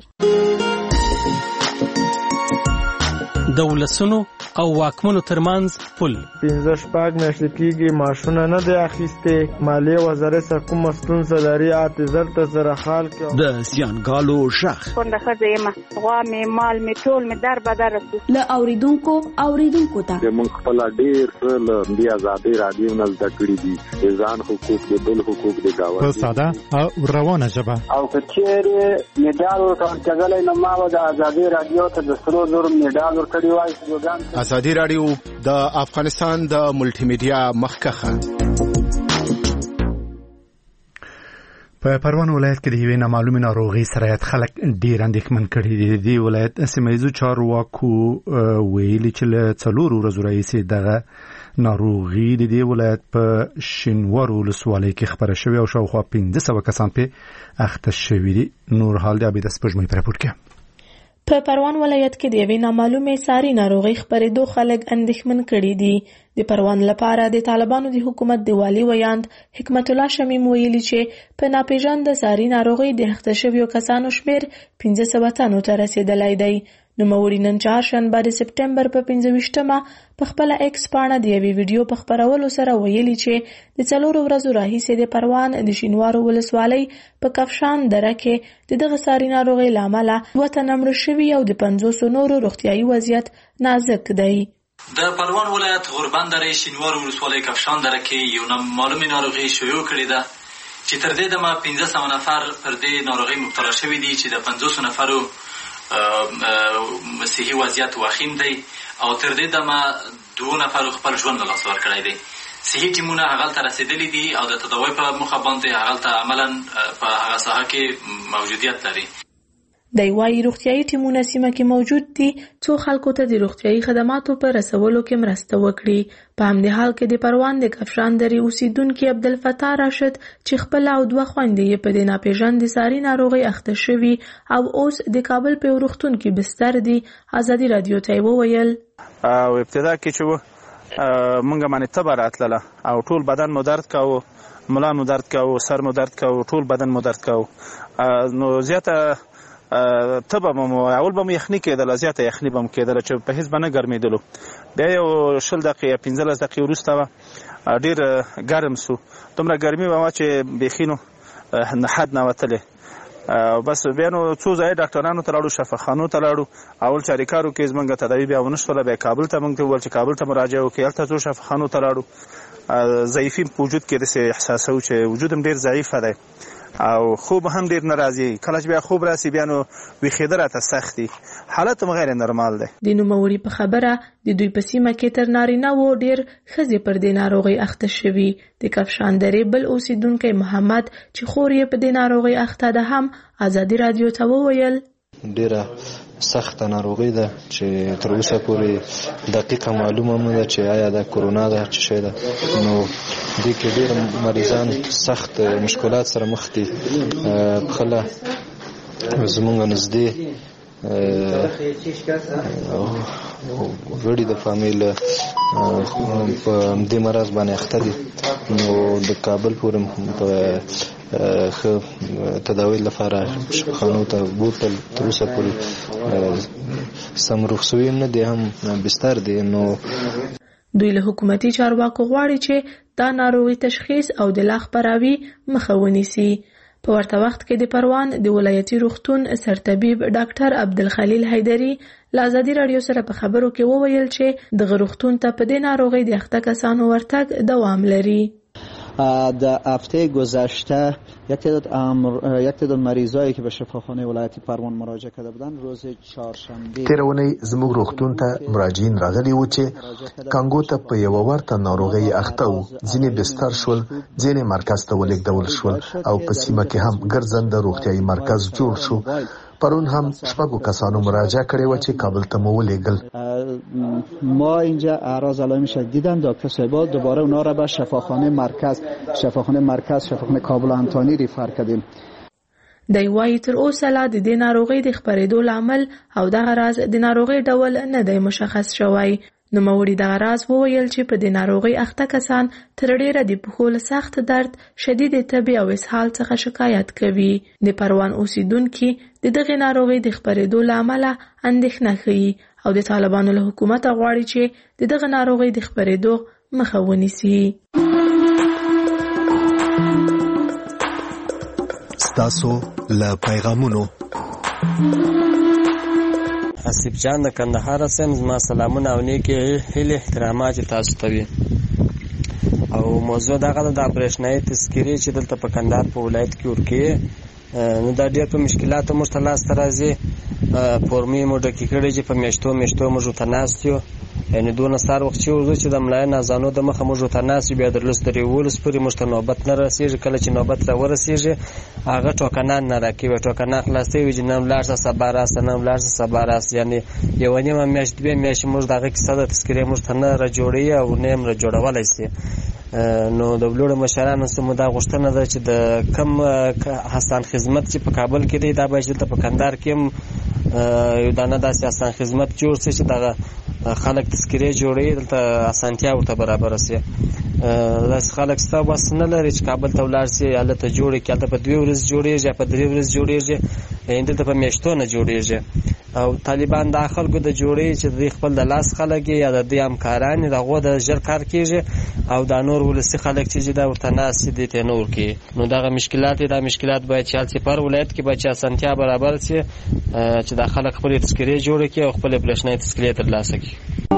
د ولسونو او واکمنو ترمنځ پل پنځه شپږ میاشتې کېږي معاشونه نه دی اخیستې. مالیې وزارت سره کومه ستونزه لري اته زر ته سره حال کې د زیانګالو شخ کونډه ښځه یم، غوا مې مال مې ټول مې در بدر رسي. له اوریدونکو اوریدونکو ته موږ خپل ډېر څه له دې ازادۍ راډیو نه زده کړي دي، د ځان حقوق د بل حقوق د ګاونډي په ساده او روانه ژبه. او که چېرې میډال ورکول کېدلی نو ما به د ازادۍ راډیو ته د سرو زرو میډال ورکړی وای. ازادي راډیو د افغانستان د ملټي میډیا مخکخه. په پروان ولایت کې د یوې نامعلومې ناروغۍ سره خلک ډېر اندېښمن کړي دي. د دې ولایت سیمه ییزو چارواکو ویلي چې له څلورو ورځو راهیسې دغه ناروغي د دې ولایت په شینوار ولسوالۍ کې خپره شوې او شاوخوا پنځه سوه کسان پرې اخته شوي دي. نور حال د عبیده سپوږمۍ په راپور کې. په پروان ولایت کې د یوې نامعلومې ساري ناروغۍ خپرېدو خلک اندېښمن کړي دي. د پروان لپاره د طالبانو د حکومت د والي ویاند حکمت الله شمیم ویلي چې په ناپېژانده ساري ناروغۍ د اخته شویو کسانو شمېر پنځه سوه تنو ته رسېدلی دی. نوموړي نن چهارشنبه د سپټمبر په پنځه ویشتمه په خپله ایکس پاڼه د یوې ویډیو په خپرولو سره ویلي چې د څلورو ورځو راهیسې د پروان د شینوارو ولسوالۍ په کفشان دره کې د دغه ساري ناروغۍ له امله دوه تنه مړه شوي او د پنځوسو نورو روغتیایي وضعیت نازک دی. د پروان ولایت غوربند درې شینوارو ولسوالۍ کفشان دره کې یو نامعلومې ناروغي شیوع کړې ده چې تر دې دمه پنځه سوه نفر پر دې ناروغۍ مبتلا شوي دي چې د پنځوسو نفرو صحي وضعیت وخیم دی او تر دې دمه دوه نفرو خپل ژوند له لاسه ورکړی دی. صحي ټیمونه هغلته رسېدلي دي او د تداوۍ په موخه باندې هغلته عملا په هغه ساحه کې موجودیت لري. د وایي روغتیايي ټیمونه سیمه کې موجود دي څو خلکو ته د روغتیايي خدماتو په رسولو کې مرسته وکړي. په همدې حال کې د پروان د کفشان درې اوسیدونکي عبدالفتاح راشد چې خپل او دوه خویندې یې په دې ناپېژاندې ساري ناروغۍ اخته شوي او اوس د کابل په یو روغتون کې بستر دي، ازادي راډیو ته یې وویل او ابتدا کې چې و مونږ باندې تبه راتلله او ټول بدن مو درد کاوه، ملا مو درد کاوه، سر مو درد کاوه، ټول بدن مو درد کاوه. نو زیاته تبه مو اول به مو یخني کېدله، زیاته یخني به مو کېدله چې په هېڅ به نه ګرمېدلو. بیا یو شل دقیقې یا پنځلس دقیقې وروسته به ډېر ګرم سو، دومره ګرمي به وه چې بیخي نو حد نه وتلې. بس بیا نو څو ځایه ډاکټرانو ته لاړو، شفاخانو ته لاړو. اول چاریکارو کې زموږ تداوي بیا ونه شوله، بیا کابل ته موږ ته وویل چې کابل ته مراجعه وکړئ. هلته څو شفاخانو ته لاړو. ضعیفي په وجود کې داسې احساسوو چې وجود هم ډېر ضعیفه دی او خوب هم ډېر نه راځي. کله چې بیا خوب راسي بیا نو ویښېده راته سخت دي، حالت هم غیر نرمال دی. د نوموړي په خبره د دوی په سیمه کې تر نارینه وو ډېر ښځې پر دې ناروغۍ اخته شوي. د کفشان درې بل اوسیدونکی محمد چې خور یې په دې ناروغۍ اخته ده هم ازادي راډیو ته وویل ډېره سخته ناروغي ده چې تر اوسه پورې دقیقه معلومه نه ده چې آیا د کرونا ده چې شی ده. نو دې کې ډېر مریضان سخت مشکلات سره مخ دي. خله زمونږ نږدې غړي د فامیل په دې مرض باندې اخته دي. نو د کابل پورې په ښه تداوی لپاره خانو ته بوتل تر اوسه پورې سم رخصوي هم نه دی، هم بستر دی. نو دوی له حکومتي چارواکو غواړي چې دا ناروغي تشخیص او د لا خپراوي مخه ونیسي. په ورته وخت کې د پروان د ولایتي روغتون سرطبیب ډاکټر عبدالخلیل حیدري له ازادي راډیو سره په خبرو کې وویل چې دغه روغتون ته په دې ناروغۍ د اخته کسانو ورتګ دوام لري. در هفته گذشته یک تعداد یک تعداد مریضایی که به شفاخانه ولایتی پروان مراجعه کرده بودند روز چهارشنبه تیرونی زموږ روغتون ته مراجعین راغلي وو چې کانګو ته په یو ورته ناروغي اخته وو. ځینې بستر شول، ځینې مرکز ته ولېږدول شول او په سیمه کې هم ګرځنده روغتیايي مرکز جوړ شو. پرون هم شپږو کسانو مراجعه کړې و چې کابل ته مو ولېږل. ما اینجا اعراض علائم شدید دیدم. دکتر صاحبا دوباره اونا را به شفاخانه مرکز شفاخانه مرکز شفاخانه کابل انتانی ریفر کردیم. دی وایي تر اوسه لا د دې ناروغۍ د خپرېدو لامل او دغه راز د ناروغۍ ډول نه دی مشخص شوی. نوموړي دغه راز وویل چې په دې ناروغۍ اخته کسان تر ډېره د پښو له سخت درد، شدید تبې او اسهال څخه شکایت کوي. د پروان اوسیدونکي د دغې ناروغۍ د خپرېدو له امله اندېښنه ښیي او د طالبانو له حکومته غواړي چې د دغه ناروغۍ د خپرېدو مخه ونیسي. ستاسو له پیغامونو حسیب جان د کندهار سم زما سلامونه او نیکې هیلې احترامات تاسو ته وي. او موضوع دغه د اپریشنای تذکیرې چې دلته په کندهار په ولایت کې ورکې نو دا ډېر په مشکلاتو موږ ته لاسته راځي. فورمې مو ډکې کړې چې په میاشتو میاشتو موږ ورته ناست یو، یعنې دونه سار وخت چې ورځو چې د ملایه نازانو د مخه موږ ورته ناست یو، بیا د لس تر یولس پورې موږ ته نوبت نه رسېږي. کله چې نوبت را ورسېږي هغه ټوکنان نه راکوي، ټوکنان خلاصوي چې نن ولاړ شه سبا راسه، نن ولاړ شه سبا راسه. یعنې یوه نیمه میاشت دوې میاشتې موږ د هغه کیسه د تذکرې موږ ته نه را جوړوي او نه هم را جوړولی شي. نو د لوړو مشرانو څخه مو دا غوښتنه ده چې د کم حسن خدمت چې په کابل کې دی دا باید دلته په کندهار کې هم یو دانه داسې حسن خدمت جوړ شي چې دغه خلک تذکرې جوړوي، دلته اسانتیا ورته برابره شي. داسې خلک شته وس نه لري چې کابل ته ولاړ شي هلته جوړ کړي، هلته په دوې ورځې جوړېږي یا په درې ورځې جوړېږي، دلته په میاشتو نه جوړېږي. او طالبان دا خلکو د جوړې چې دوی خپل د لاس خلک یا د دوی همکاران د هغو د ژر کار کېږي او دا نور ولسي خلک چې دا ورته ناست دي ته نه ورکوي. نو دغه مشکلات دا مشکلات باید چې هلته پر ولایت کې باید چې اسانتیا برابر شي چې دا خلک خپلې تذکرې جوړې کړي او خپلې برېښنایي تذکرې ترلاسه کړي.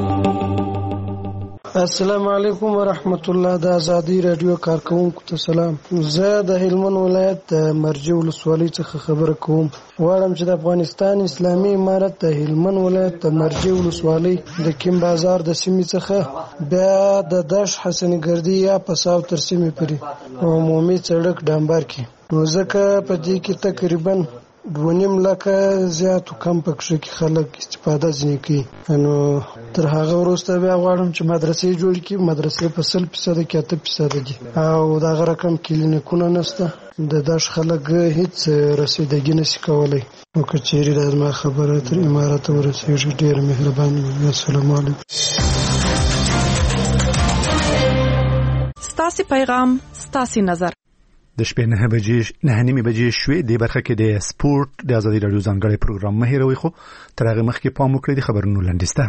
السلام علیکم ورحمت الله. د ازادي رادیو کارکونکو ته سلام. زه د هلمند ولایت د مرجع ولسوالۍ څخه خبره کوم. غواړم چې د افغانستان اسلامي امارت د هلمند ولایت د مرجع ولسوالۍ د کیم بازار د سیمې څخه بیا د داش حسن ګردی یا پساو تر سیمې پورې عمومي سړک ډامبر کړي. نو ځکه په دې کې تقریبا دوه لکه زیات او کم پکې کې خلک استفاده ځنې کوي. نو تر هغه وروسته بیا غواړم چې مدرسې جوړ کړي. مدرسې په سل فیصد کې اته فیصد دي او دغه رقم کلینیکونه نشته. د داش خلک هیڅ رسیدګي نشي کولای. نو که چیرې دا زما خبره تر امارات ورسېږي ډېر مهرباني. السلام علیکم. ستاسو پیغام ستاسو نظر. د شپې نه بجې نه نیمه بجې شوې د برخه کې د سپورت د ازادي رادیو ځانګړی پروګرام مه هېروئ. خو تر هغه مخکې پام وکړئ د خبرونو لنډیسته.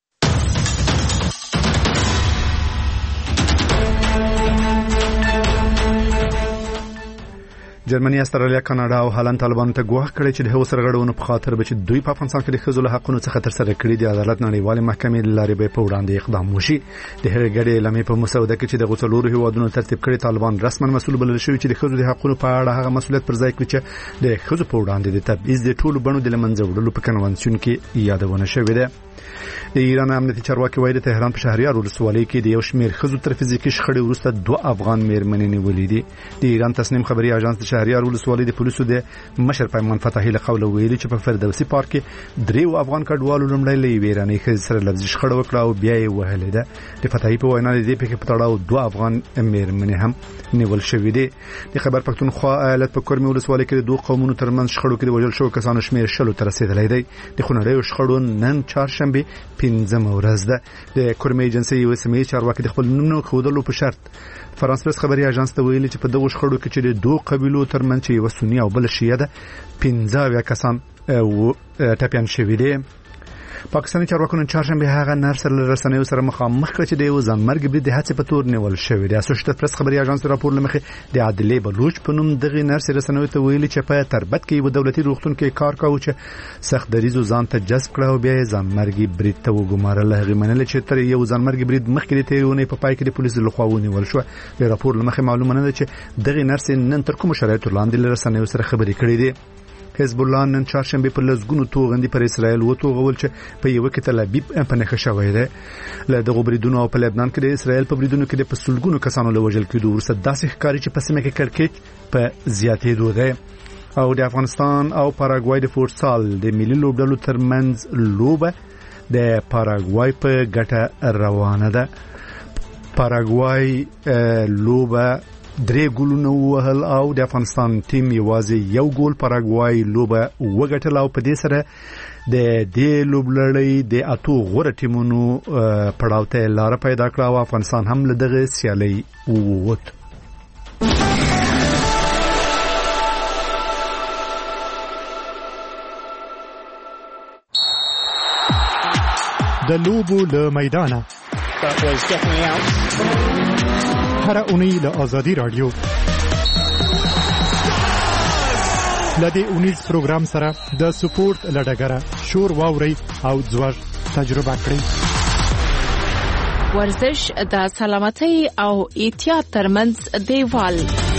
جرمني، استرالیا، کاناډا او هالند طالبانو ته ګواښ کړی چې د هغو سرغړونو په خاطر به چې دوی په افغانستان کې د ښځو له حقونو څخه ترسره کړي د عدالت نړیوالې محکمې له لارې به په وړاندې اقدام وشي. د هغې ګډې اعلامیې په مسوده کې چې دغو څلورو هېوادونو ترتیب کړي، طالبان رسما مسؤل بلل شوي چې د ښځو د حقونو په اړه هغه مسؤلیت پر ځای کړي چې د ښځو په وړاندې د تبعیض د ټولو بڼو د له منځه وړلو په کنوانسیون کې یادونه شوې ده. د ایران امنیتي چارواکي وایي د تهران په شهریار ولسوالۍ کې د یو شمېر ښځو تر فزیکي شخړې وروسته دوه افغان مېرمنې نیولې دي. د ایران تصنیم خبري اژانس د شهریار ولسوالۍ د پولیسو د مشر پیمان فتحي له قوله ویلي چې په فردوسي پارک کې دریو افغان کډوالو لومړی له یوې ایرانۍ ښځې سره لفظي شخړه وکړه او بیا یې وهلې ده. د فتحي په وینا د دې پېښې په تړاو دوه افغان مېرمنې هم نیول شوې دي. د خیبر پښتونخوا ایالت په کورمي ولسوالۍ کې د دوه قومونو ترمنځ شخړو کې د وژل شوو کسانو شمېر شلو ته رسېدلی دی. د خونړیو شخړو نن چهارشنبې پنځمه ورځ ده. د کورمي ایجنسۍ یو سیمه ییز چارواکي د خپل نوم نه ښودلو په شرط فرانس پرس خبري اژانس ته ویلي چې په دغو شخړو کې چې د دوه قبیلو ترمنځ چې یو سني او بل شیعه ده پنځه اویا کسان ټپیان شوي دي. پاکستاني چارواکو نن چهارشنبه هغه نرس له رسنیو سره مخامخ کړ چې د یو ځانمرګ برید د هڅې په تور نیول شوی دی. اسوسییټډ پرس خبري اژانس راپور لمخې د عادلې بلوچ په نوم دغه نرس رسنیو ته ویلي چې په تربت کې یو دولتي روغتون کې کار کاوه چې سخت دریزو ځان ته جذب کړ او بیا یې ځانمرګ برید ته وګمارل. هغه منل چې تر یو ځانمرګ برید مخکې د تیرونې په پای کې د پولیسو لخوا ونیول شو. د راپور لمخې معلومه نه ده چې دغه نرس نن تر کوم شرایطو لاندې له رسنیو سره خبرې کړې دي. حزب الله نن چهارشنبه په لزګونو توغندي پر اسرائیل وتوغول چې په یو کې تل ابیب په نخښه شوې ده. له دغه بریدونو په لبنان کې د اسرائیل په بریدونو کې د پسولګونو کسانو له وژل کېدو وروسته داسې ښکاري چې په سیمه کې کړکېچ په زیاتېدو ده. او د افغانستان او پاراګوای د فوټسال د ملي لوبډلو ترمنځ لوبه د پاراګوای په ګټه روانه ده. پاراګوای لوبه درې ګولونه وهل او د افغانستان ټیم یوازې یو ګول پاراګوای لوبه وګټل او په دې سره د دې لوبلړۍ د اتو غوره ټیمونو پړاو ته لار پیدا کړه او افغانستان هم له دغه سیالۍ ووت. د لوبو له میدانه هر اونۍ له آزادي رادیو لدې اونیز پروګرام سره د سپورت لډګره شور واوري او ځوږ تجربه کړئ. ورزش د سلامتۍ او احتیاط ترمنځ دیوال.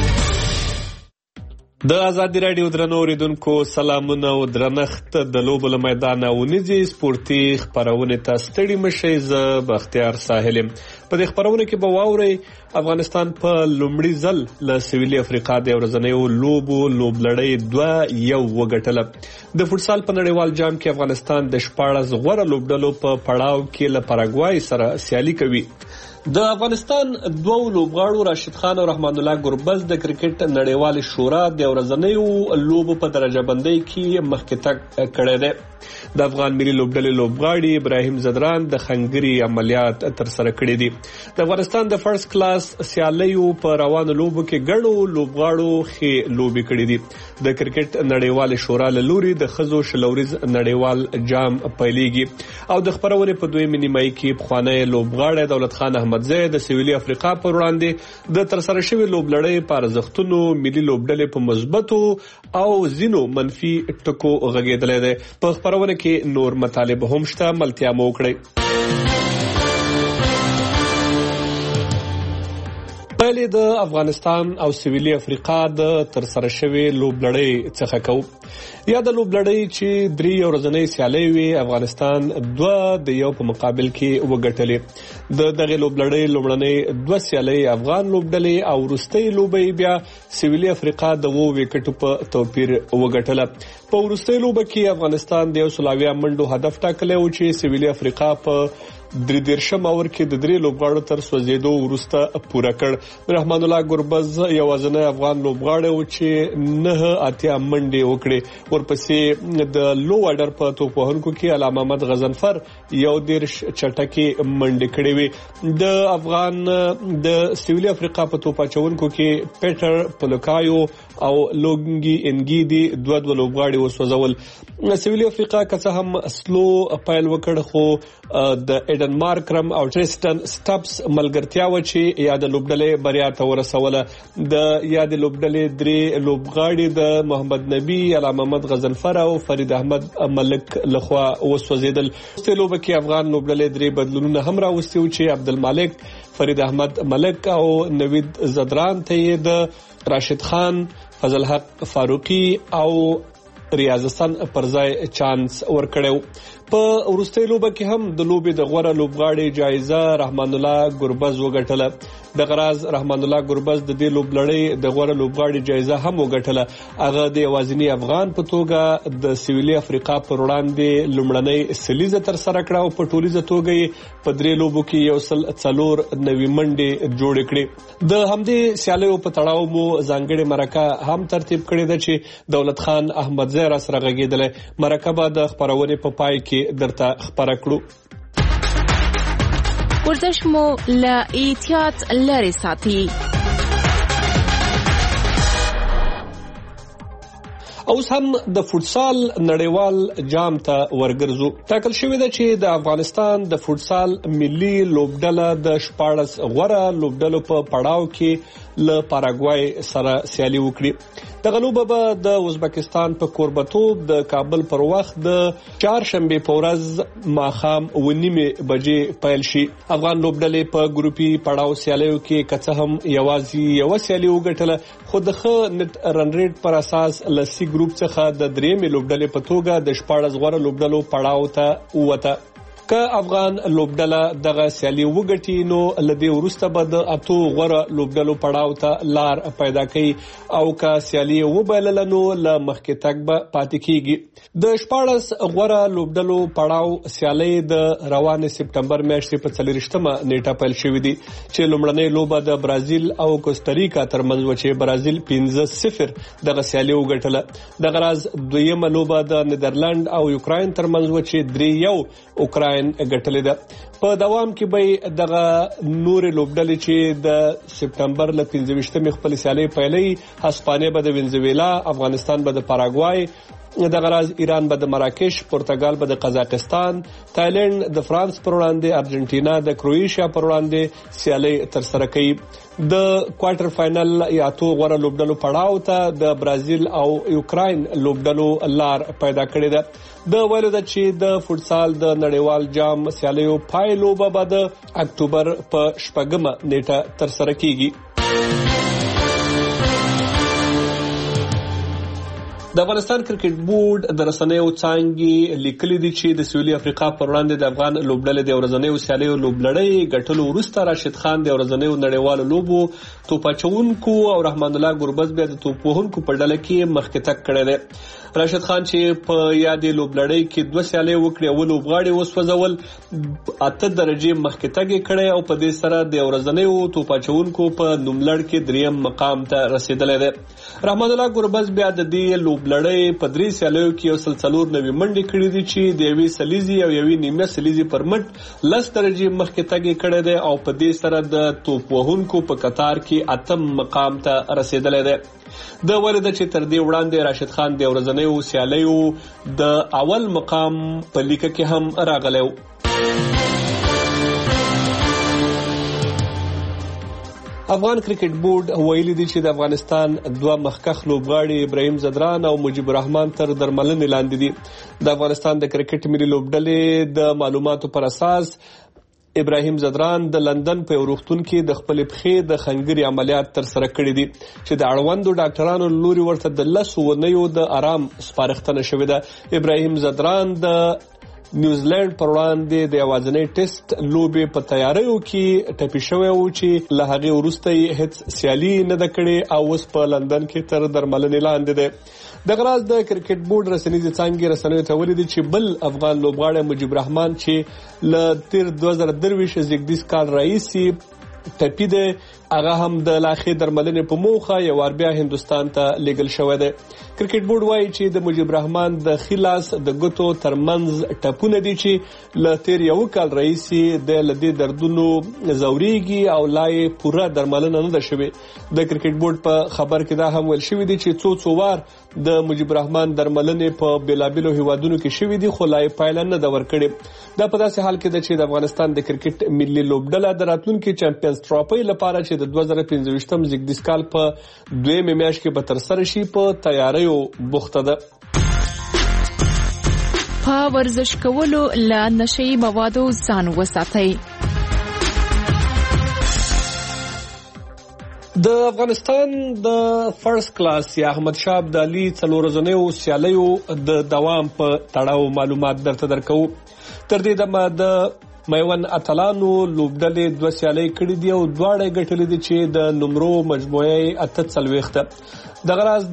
د آزادي رادیو درنو اوریدونکو سلامونه او درنښت. د لوبو له میدانه ونیزي سپورتي خبرونه ته ستړي مشئ. زه بختیار ساحل په دې خبرونه کې به واورئ افغانستان په لومړي ځل له سویلي افریقا د ورځنیو لوبو لوبلړۍ دوه یو وګټله. د فوټسال په نړیوال جام کې افغانستان د شپاړس غوره لوبډلو په پړاو کې له پاراګوای سره سیالي کوي. د افغانستان دوه لوبغاړو راشد خان او رحمان الله ګربز د کرکټ نړیوال شورا د ورځنیو لوبو په درجه بندۍ کې مخکې تګ کړی دی. د افغان ملي لوبډلې لوبغاړي ابراهیم زدران د خنګري عملیات تر سره کړی دي. د افغانستان د فرست کلاس سیالیو په روانو لوبو کې ګڼو لوبغاړو ښې لوبې کړې دي. د کرکټ نړیوال شورا له لوري د ښځو شلوريز نړیوال جام پیلېږي او د خبرونې په دویمه نیمایي کې پخوانی لوبغاړی دولت خان احمدزی د سویلي افریقا پر وړاندې د تر سره شوی لوبلړۍ په ارزښتونو ملي لوبډلې په مثبتو او ځینو منفي ټکو غږېدلی دی. په خبرونه کې نور مطالب هم شته، ملتیا مو وکړئ. بلې د افغانستان او سویلي افریقا د ترسره شوې لوبلړۍ څخه کوو. یا د لوبلړۍ چې درې ورځنۍ سیالۍ وي افغانستان دوه د یو په مقابل کې وګټلې. د دغه لوبلړۍ لومړنۍ دوه سیالۍ افغان لوبډلې او وروستۍ لوبې بیا سویلي افریقا د وو وکټو په توپیر وګټله. په وروستۍ لوبه کې افغانستان د یو سل اویا منډو هدف ټاکلی و چې سویلي افریقا په درې دیرشم اوور کې د درې لوبغاړو تر سوځېدو وروسته پوره کړ. رحمان الله ګربز یوازینی افغان لوبغاړی و چې نه اتیا منډې وکړې. ورپسې د لو اډر په توپ وهونکو کې علامه محمد غضنفر یو دیرش چټکې منډې کړې وې. د افغان د سویلي افریقا په توپ اچونکو کې پیټر پلوکایو او لوګنګي انګیدي دوه دوه لوبغاړي وسوځول. سویلي افریقا که څه هم سلو پیل وکړ خو د ایډن مارکرم او ټریسټن سټپس ملګرتیا و چې یا د لوبډلې بریا ته ورسوله. د یا د لوبډلې درې لوبغاړي د محمد نبی، علامه محمد غضنفر او فرید احمد ملک لخوا وسوځیدل. په لوبه کې افغان لوبډلې درې بدلونونه هم راوستي و چې عبدالمالک، فرید احمد ملک او نوید زدران ته د راشد خان، فضل حق فاروقی او ریاض حسن پر ځای چانس ورکړیو. په وروستۍ لوبه کې هم د لوبې د غوره لوبغاړي جایزه رحمان الله ګربز وګټله. د غراز رحمان الله ګربز د دې لوبلړۍ د غوره لوبغاړي جایزه هم وګټله. هغه د یوازینی افغان په توګه د سویلي افریقا پر وړاندې لومړنۍ سلیزه تر سره کړه او په ټولیزه توګه یې په درې لوبو کې یو سل څلور نوي منډې جوړې کړې. د همدې سیالیو په تړاو مو ځانګړې مرکه هم ترتیب کړې ده چې دولت خان احمدزی را سره غږېدلی. مرکه به د خپرونې په پای کې درته خبره کړو. ورزش مو له احتیاط لرې ساتي. اوس هم د فوټسال نړیوال جام ته ورګرځو. ټاکل شوې ده چې د افغانستان د فوټسال ملي لوبډله د شپاړس غوره لوبډلو په پړاو کې له پاراګوای سره سیالي وکړي. دغه لوبه به د ازبکستان په کوربتوب د کابل پر وخت د چهارشنبه په ورځ ماښام اوه نیمې بجې پیل شي. افغان لوبډلې په ګروپي پړاو سیالیو کې که څه هم یوازې یوه سیالي وګټله خو د ښه نت رن ریټ پر اساس له سی ګروپ څخه د درېیمې لوبډلې په توګه د شپاړس غوره لوبډلو پړاو ته ووته. که افغان لوبډله دغه سیالي وګټي نو له دې وروسته به د اتو غوره لوبډلو پړاو ته لار پیدا کوي او که سیالي وبایلله نو له مخکې تګ به پاتې کیږي. د شپاړس غوره لوبډلو پړاو سیالۍ د روانې سپټمبر میاشتې په څلېرویشتمه نیټه پیل شوې دي چې لومړنۍ لوبه د برازیل او کوستاریکا ترمنځ و چې برازیل پنځه صفر دغه سیالي وګټله. دغه راز دویمه لوبه د نیدرلند او یوکراین ترمنځ و چې درې یو اوکراین ګټلې ده. په دوام کې به دغه نورې لوبډلې چې د سپټمبر له پنځه ویشتمې خپلې سیالۍ پیلوي. هسپانیا به د وینزویلا، افغانستان به د پاراګوای، دغه راز ایران به د مراکش، پرتګال به د قزاقستان، تایلند د فرانس پر وړاندې، ارجنټینا د کروئیشیا پر وړاندې سیالۍ ترسره کوي. د کوارټر فائنل یا تو غوره لوبډلو پړاو ته د برازیل او یوکراین لوبډلو لار پیدا کړې ده. د ویلو ده چې د فوټسال د نړیوال جام سیالیو پای لوبه به د اکتوبر په شپږمه نیټه ترسره کیږي. د افغانستان کرکټ بورډ د رسنیو څانګې لیکلي دي چې د سویلي افریقا پر وړاندې د افغان لوبډلې د ورځنیو سیالیو لوبلړۍ ګټلو وروسته راشد خان د ورځنیو نړیوالو لوبو توپ اچوونکو او رحمان الله ګربز بیا د توپ وهونکو په ډله کې مخکې تګ کړی دی. راشد خان چې په یادې لوبلړۍ کې دوه سیالۍ وکړې او لوبغاړي وسوځول، اته درجې مخکې تګ یې کړی او په دې سره د ورځنیو توپ اچوونکو په نوملړ کې دریم مقام ته رسیدلی دی. رحمان الله ګربز بیا د دې لوبلړۍ په درې سیالیو کې یو سل څلور نوي منډې کړې دي چې د یوې سلیزې او یوې نیمه سلیزې پر مټ لس درجې مخکې تګ یې کړی دی او په دې سره د توپ وهونکو په قطار کې اتم مقام ته رسیدلی دی. د ولید چې تر دې وړاندې راشد خان د ورځنیو سیالیو د اول مقام په لیکه کې هم راغلی و. افغان کرکټ بورډ ویلي دی چې د افغانستان دوه مخکښ لوبغاړي ابراهیم زدران او مجيب الرحمن تر درملنې لاندې دي. د افغانستان د کرکټ ملي لوبډلې د معلوماتو پر اساس ابراهیم زدران د لندن په روغتون کې د خپل پښې د خنګري عملیات تر سره کړی دي چې د اړوندو ډاکټرانو لوري ورته د لسو ونیو د آرام سپارښتنه شوې ده. ابراهیم زدران د نیوزیلند پر وړاندې د یوازینی ټیسټ لوبې په تیاریو کې ټپي شوی و چې له هغې وروسته یې هیڅ سیالي نه ده کړې او اوس په لندن کې تر درملنې لاندې دی. دغه راز د کرکټ بورډ رسنیزې څانګې رسنیو ته ولیدي چې بل افغان لوبغاړی مجیب رحمان چې له تیر دوه زره درویشت زیږدیز کال راهیسې ټپي دی هغه هم د لاخې درملنې په موخه یو وار بیا هندوستان ته لیږل شوی دی. کرکټ بورډ وایي چې د مجیب رحمان د ښي لاس د ګوتو ترمنځ ټپونه دي چې له تیر یو کال راهیسې د له دې دردونو ځورېږي او لا یې پوره درملنه نه ده شوې. د کرکټ بورډ په خبر کې دا هم ویل شوي دي چې څو څو وار د مجیب رحمان درملنې په بیلابیلو هیوادونو کې شوي دي خو لا یې پایله نه ده ورکړې. دا په داسې حال کې ده چې د افغانستان د کرکټ ملي لوبډله د راتلونکي چمپیونز ټرافي لپاره چې د دوه زره پنځه ویشتم زیږدیز کال په دویمه میاشت کې به ترسره شي په تیاریو بوخته ده. په ورزش کولو له نشئی موادو ځان وساتئ. د افغانستان د فرست کلاس یا احمد شاه ابدالي څلور ورځنیو سیالیو د دوام په تړاو معلومات درته درکو. تر دې دمه د میوند اتلانو لوبډلې دوه سیالۍ کړې دي او دواړه ګټلې دي چې د نمرو مجموعه اته څلوېښت ده. دغه راز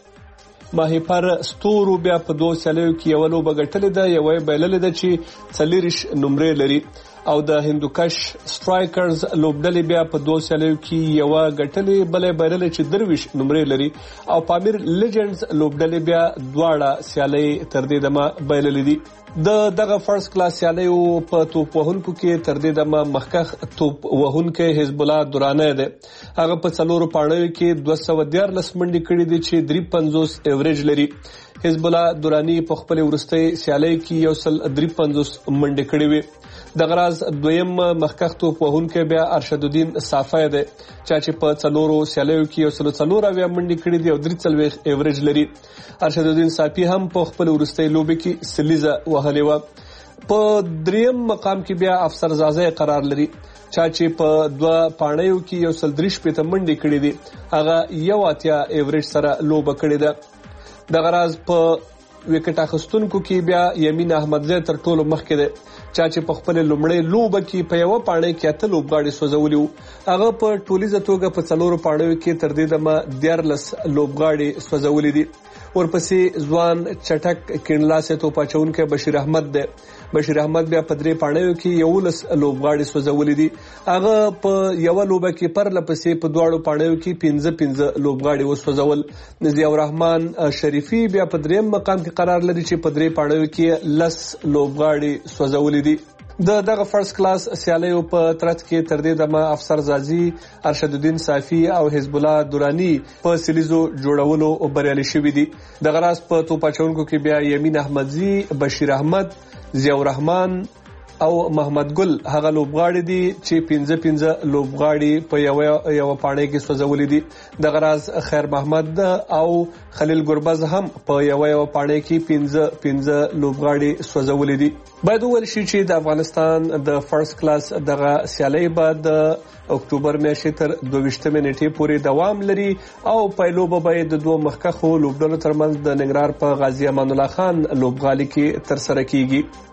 د ماهیپر ستورو بیا په دوه سیالیو کې یو لوبه ګټلې ده، یوه یې بایللې ده چې څلېرویشت نمرې لري او د هندوکش سټرایکرز لوبډلې بیا په دوه سیالیو کې یوه ګټلې بلې بایللې چې درویشت نمرې لري او پامیر لیجنډز لوبډلې بیا دواړه سیالۍ تر دې دمه بایللې دي. د دغه فرست کلاس سیالیو په توپ وهونکو کې تر دې دمه مخکښ توپ وهونکی حزب الله درانه دی. هغه په څلورو پاڼیو کې دوه سوه دیارلس منډې کړې دي چې درې پنځوس ایوریج لري. حزب الله درانی په خپل وروستۍ سیالۍ کې یو سل درې پنځوس منډې کړې وي. دغه راز دویم مخکښ توپ وهونکی بیا ارشد الدین صافی دی چې په څلورو سیالیو کې یو سل څلور اویا منډې کړې دي او درې څلوېښت ایوریج لري. ارشد الدین صافی هم په خپل وروستۍ لوبې کې سلیزه وهلې وه. په دریم مقام کې بیا افسر زازی قرار لري چې په دوه پاڼیو کې یو سل درې شپېته منډې کړې دي، هغه یو اتیا ایوریج سره لوبه کړې ده. دغه راز په وکټ اخیستونکو کې بیا یمین احمدزی تر ټولو مخکې دی چې په خپل لومړی لوبه کې په یو پاڼۍ کې اته لوبغاړي سوځولي وو. هغه په ټولیزه توګه په څلورو پاڼیو کې تر دې دمه دیارلس لوبغاړي سوځولي دي. ورپسې ځوان چټک کینلاسه توپ اچونکی بشیر احمد دی. بشیر احمد بیا په درې پاڼیو کې یولس لوبغاړي سوځولي دي. هغه په یو لوبه کې پرله پسې په دواړو پاڼیو کې پنځه پنځه لوبغاړي وسوځول. ضیاء الرحمن شریفي بیا په دریم مقام کې قرار لري چې په درې پاڼیو کې لس لوبغاړي سوځولي دي. د دغه فرست کلاس سیالیو په ترڅ کې تر دې دمه افسر زازی، ارشد الدین صافی او حزب الله درانی په سلیزو جوړولو بریالي شوي دي. دغه راز په توپ اچونکو کې بیا یمین احمدزی، بشیر احمد، ضیاء الرحمن او محمد ګل هغه لوبغاړي دي چې پنځه پنځه لوبغاړي په یو یو پاڼۍ کې سوځولي دي. دغه راز خیر محمد او خلیل ګربز هم په یو یو پاڼۍ کې پنځه پنځه لوبغاړي سوځولي دي. باید وویل شي چې د افغانستان د فرست کلاس دغه سیالۍ به د اکتوبر میاشتې تر دوه ویشتمې نیټې پورې دوام لري او پایلوبه به د دوه مخکښو لوبډلو ترمنځ د ننګرهار په غازي امان الله خان لوبغالي کې ترسره کیږي.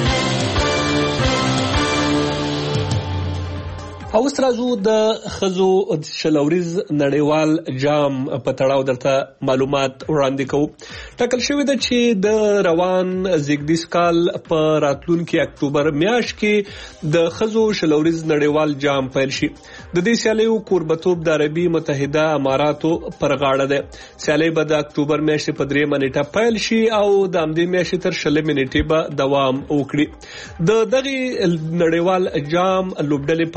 او اوس راځو د ښځو شلوریز نړیوال جام په تړاو درته معلومات وړاندې کوو. ټاکل شوې ده چې د روان زیږدیز کال په راتلونکي اکتوبر میاشت کې د ښځو شلوریز نړیوال جام پیل شي. د دې سیالیو کوربتوب د عربي متحده اماراتو پر غاړه ده. سیالۍ به د اکتوبر میاشتې په درېیمه نیټه پیل شي او د همدې میاشتې تر شلمې نیټې به دوام وکړي. د دغې نړیوال جام لوبډلې په دوو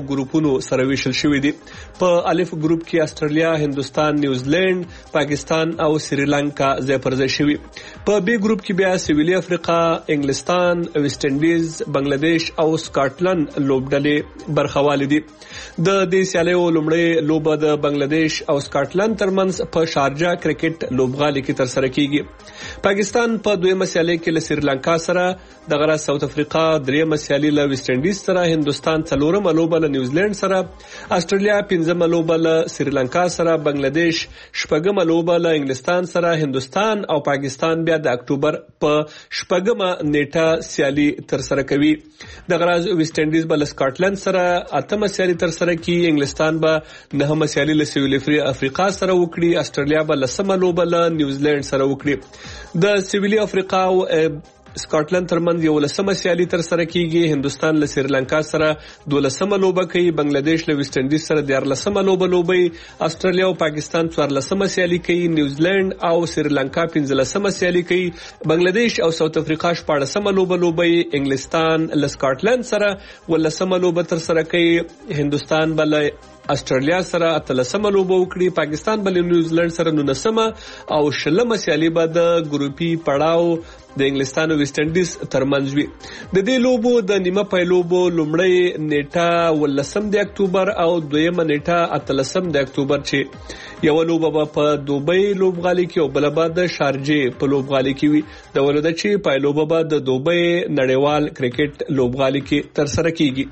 ګروپونو سره ویشل شوي دي. په الف ګروپ کې استرالیا، هندستان، نیوزیلند، پاکستان او سریلانکا ځای پر ځای شوي. په بی ګروپ کې بیا سویلي افریقا، انګلستان، ویسټ انډیز، بنگلاديش او سکاټلند لوبډلې برخوالې دي. د دې سیالیو لومړی لوبه د بنگلاديش او سکاټلند ترمنځ په شارجه کرکټ لوبغالي کې ترسره کیږي. پاکستان په دویمه سیالي کې له سریلانکا سره، دغه ساوث افریقا دریمه سیالي له ویسټ انډیز سره، هندستان څلورمه لوبه له نیوزیلند سره، استرالیا پنځمه لوبه له سریلانکا سره، بنگلاديش شپږمه لوبه له انګلستان سره، هندستان او پاکستان بیا د اکتوبر په شپږمه نیټه سیالي ترسره کوي. دغه راز ویسټ انډیز به له سکاټلند سره اتمه سیالي ترسره کوي، انګلستان به نهمه سیالي له سویلي افریقا سره وکړي، استرالیا به لسمه لوبه له نیوزیلند سره وکړي. د سویلي افریقا او سکاټلند ترمنځ یو لسمه سیالي ترسره کیږي، هندستان له سریلانکا سره دولسمه لوبه کوي، بنگلاديش له ویسټ انډیز سره دیارلسمه لوبه لوبي، استرالیا او پاکستان څوارلسمه سیالي کوي، نیوزیلند او سریلانکا پنځلسمه سیالي کوي، بنگلاديش او ساوث افریقا شپاړسمه لوبه لوبي، انګلستان له سکاټلند سره ولسمه لوبه ترسره کوي، هندستان بل استرالیا سره اتلسمه لوبه وکړي، پاکستان بل نیوزیلند سره نولسمه او شلمه سیالي به د ګروپي پړاو د انګلستان او ویسټ انډیز ترمنځ وي. د دې لوبو د نیمه پای لوبو لومړی نیټه ولسم د اکتوبر او دویمه نیټه اتلسم د اکتوبر چې یو لوبه به په دوبۍ لوبغالي کې او بل به د شارجې په لوبغالي کې وي. د ولوده چې پای لوبه به د دوبۍ نړیوال کرکټ لوبغالي کې ترسره کیږي.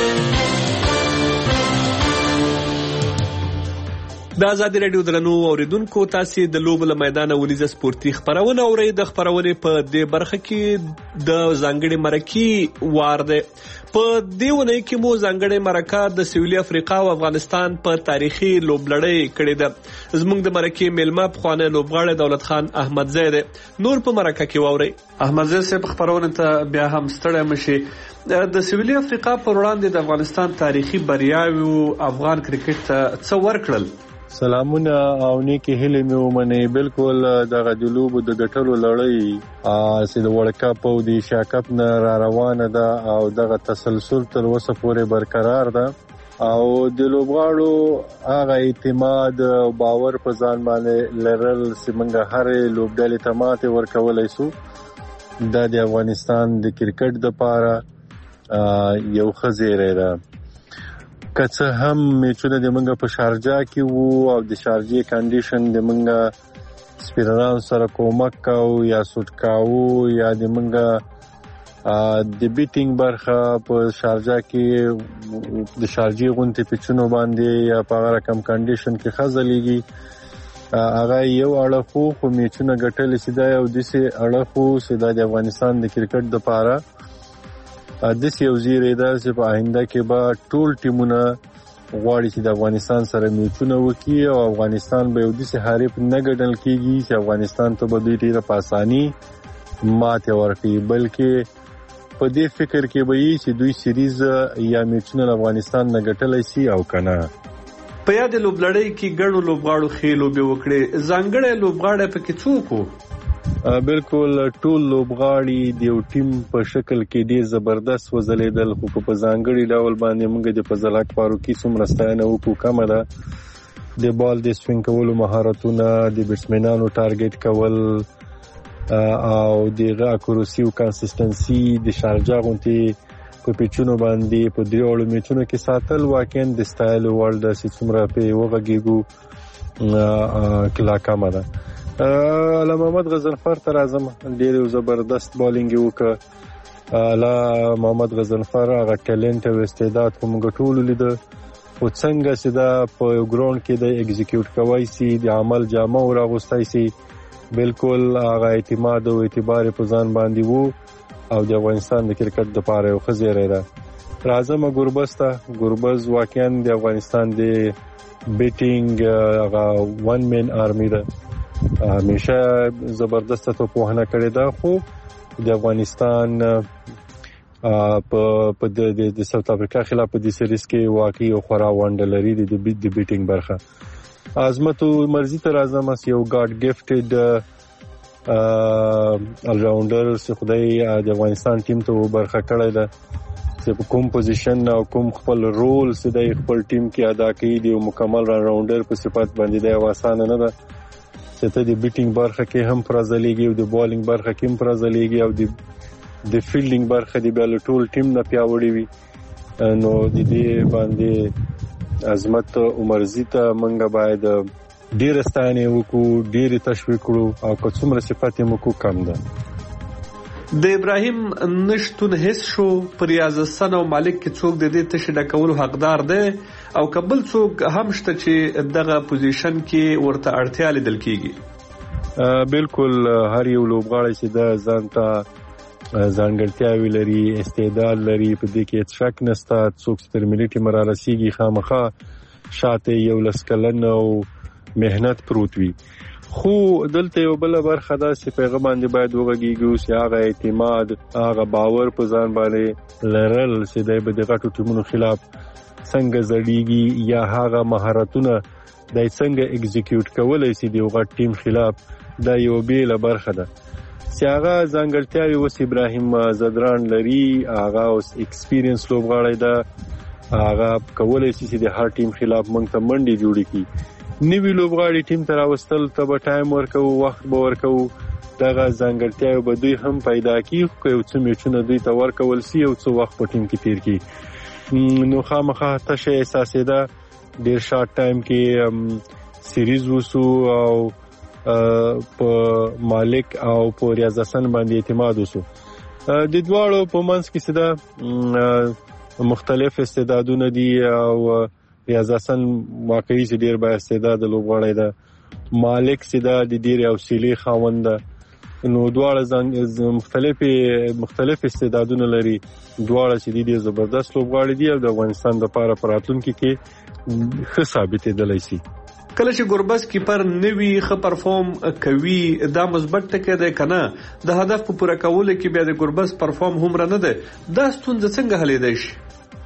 د آزادي رادیو درنو اوریدونکو، تاسو د لوبو له میدانه ولیزه سپورتي خبرونه اورئ. د خبرونې په دې برخه کې د ځانګړي مرکې وار دی. په دې ونې کې مو ځانګړي مرکه د سویلي افریقا او افغانستان په تاریخي لوبلړۍ کړې ده. زموږ د مرکې میلمه پخوانی لوبغاړی دولت خان احمدزی دی. نور په مرکه کې واورئ. احمدزی صاحب خبرونه ته بیا هم ستړی مشي. د سویلي افریقا پر وړاندې د افغانستان تاریخي بریاوي افغان کرکټ ته څه ورکړل؟ سلامونه او نیکی هیله مې ومني. بالکل دغه د لوبو د ګټلو لړۍ چې د ورلد کپ او د ایشیا کپ نه را روانه ده او دغه تسلسل تر اوسه پورې برقرار ده او د لوبغاړو هغه اعتماد او باور په ځان باندې لرل چې موږ هرې لوبډلې ته ماتې ورکولی سو. دا د افغانستان د کرکټ دپاره یو ښه زیری ده. که څه هم میچونه د منګه په شارجه کې وو او د شارجې کنډیشن د منګه سپینران سره کومک کاو یا سوټ کاو یا د منګه د بیټینګ برخه په شارجه کې د شارجې غونټې پچونو باندې یا په هغه رقم کنډیشن کې خزلېږي هغه یو اړخو خو میچونه ګټلې سي دا یو داسې اړخو چې دا د افغانستان د کرکټ دپاره داسې یو زیری ده چې په آینده کې به ټول ټیمونه غواړي چې د افغانستان سره میچونه وکړي او افغانستان به یو داسې حریف نه ګڼل کېږي چې افغانستان ته به دوی ډېره په اساني ماتې ورکړي، بلکې په دې فکر کې به وي چې دوی سیریز یا میچونه له افغانستان نه ګټلی سي او که نه. په یاد لوبلړۍ کې ګڼو لوبغاړو ښې لوبې وکړې. ځانګړی لوبغاړی پکې څوک و؟ بالکل ټول لوبغاړي د یو ټیم په شکل کې ډېر زبردست وځلېدل، خو په ځانګړي ډول باندې موږ د فضلک فاروقي څومره ستاینه وکړو کمه ده. د بال د سوینګ کولو مهارتونه، د بیټسمنانو ټارګټ کول او د اکوروسي او کنسیستنسي د شارجه غونټې په پیچونو باندې په دریوړو میچونو کې ساتل واقعا د ستایلو وړ ده چې څومره پرې وغږېږو کلا کمه ده. علامه محمد غضنفر ته راځم. ډېر یو زبردست بالینګ یې وکړه. علامه محمد غضنفر هغه ټیلنټ او استعداد خو موږ ټولو لیده، خو څنګه چې دا په یو ګراوند کې د ایګزیکیوټ کوی سي، د عمل جامه وراغوستی سي، بالکل هغه اعتماد او اعتبار په ځان باندې وو او د افغانستان د کرکټ دپاره یو ښه زیری ده. راځم ګوربز ته. ګوربز واقعا د افغانستان د بیټینګ هغه ون مین آرمي ده، همیشه زبردست توپوهنه کړې ده، خو د افغانستان په د ساوث افریقا خلاف په دې سیریز کې واقعي او خورا ونډه لري د بیټینګ برخه. عظمت مرزي ته راځم. یو ګاډ ګفټډ الراونډر چې خدای د افغانستان ټیم ته برخه کړی ده، چې کوم پوزیشن او کوم خپل رول چې د خپل ټیم کې ادا کوي دی مکمل ران راونډر په صفت باندې د واسانه نه ده چې ته د بیټینګ برخه کې هم پرځلېږي او د بالینګ برخه کې هم پرځلېږي او د د فیلډینګ برخه دی بل ټول ټیم نه پیاوړی وي. نو د دې باندې عظمت عمرزي ته منګه باید ډیر ستانه وکړو ډیر تشویق کړو او که څومره صفات یې مو کم ده. د ابراهیم نشتون هیڅ شو پر ریاض حسن او مالک کې څوک د دې تشه ډکولو حقدار دی او قبل څوک هم شته چې دغه پوزیشن کې ورته اړتیا لیدل کیږي. بالکل هر یو لوبغاړی چې د ځان ته ځانګړتیاوې لري استعداد لري په دې کې هیڅ شک نشته. څوک چې تر ملي ټیم را رسیږي خامخا شاته یو لس کلن او مهنت پروت وي. خو دلته یو بل برخه ده چې پیغام باندې باید وغږیږو چې هغه اعتماد هغه باور په ځان باندې لرل چې د بدغټو ټیمونو خلاف څنګه زړیږي یا هغه مهارتونه د څنګه ایگزیکیوټ کولای شي د یو غټ ټیم خلاف دا یو بیل برخه ده. چې هغه ځانګړتیاوې اوس ابراهیم زدران لري هغه اوس ایکسپیرینس لوبغاړی ده هغه کولای شي چې د هر ټیم خلاف موږ ته منډې جوړې کړي. نوی لوبغاړي ټیم ته راوستل ته به ټایم ورکوو وخت به ورکوو دغه ځانګړتیاوې به دوی هم پیدا کړي خو یو څه میچونه دوی ته ورکول سي یو څه وخت په ټیم کې تیر کړي. نو خامخا تشه احساسېده ډېر شارټ ټایم کې سیریز وسو او په مالک او په ریاض حسن باندې اعتماد وسو. د دواړو په منځ کې څه مختلف استعدادونه دي او ریاض حسن واقعي چې ډیر با استعداد لوبغاړی ده. مالک چې دا د ډیر حوصله خاوند ده. نو دواړه مختلف مختلف استعدادونه لري دواړه چې ډیر زبردست لوبغاړي دي او د افغانستان لپاره پراتلونکو کې ښه ثابتېدلی شي. کله چې ګوربز کیپر نوی ښه پرفارم کوي دا مثبت ټکی دی کنه د هدف په پوره کولو کې بیا د ګوربز پرفارم هم نه ده دا ستونزه څنګه حلیدای شي؟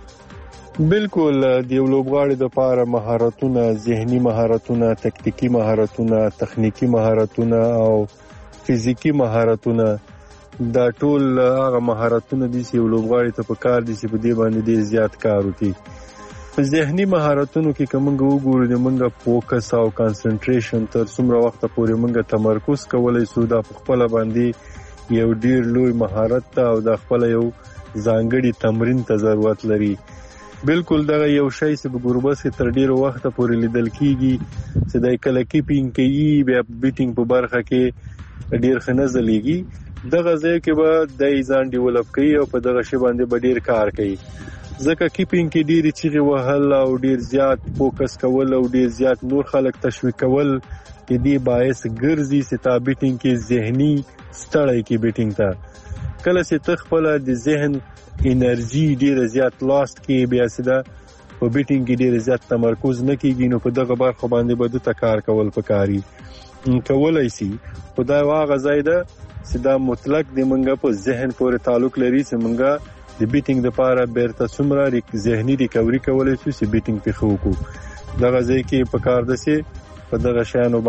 بالکل د یو لوبغاړي د لپاره مهارتونه ذهني مهارتونه تکتیکی مهارتونه تخنیکی مهارتونه او فزیکی مهارتونه دا ټول هغه مهارتونه دي چې یو لوبغاړي ته پکار دي چې په دې باندې ډېر زیات کار وکړي. په ذهني مهارتونو کې کومه وګورو د منګه فوکس او کانسنټریشن تر څومره وخت پورې منګه تمرکز کولای شو دا په خپل باندې یو ډېر لوی مهارت ته او د خپل یو ځانګړي تمرین ته ضرورت لري. بالکل دا یو شی چې په ګوربز کې تر ډیرو وخت پورې لیدل کیږي چې د کله کیپینګ کوي بیا بیټینګ په برخه کې ډیر ښه نه ځلیږي. دغه ځای کې به د ځان ډیولپ کوي او په دغه شی باندې به ډیر کار کوي ځکه کیپینګ کې ډیر چیغې وهل او ډیر زیات فوکس کول او ډیر زیات نور خلک تشویق کول د دې باعث ګرځي چې تا بیټینګ کې ذهني ستړی کې بیټینګ ته کله چې ته خپل د ذهن انرژي ډیره زیات لاست کې بیا سده په بیټینګ کې ډیره زیات تمرکز نه کیږي نو په دغه برخه باندې به د کار کول پکاري کولای شي. خدای واغه زیاده چې دا مطلق د منګه په ذهن پورې تعلق لري چې منګه د بیټینګ لپاره بیرته څومره ذهني ریکوري کولای شي چې بیټینګ په خو کو دغه ځای کې پکار ده چې په دغه شیانو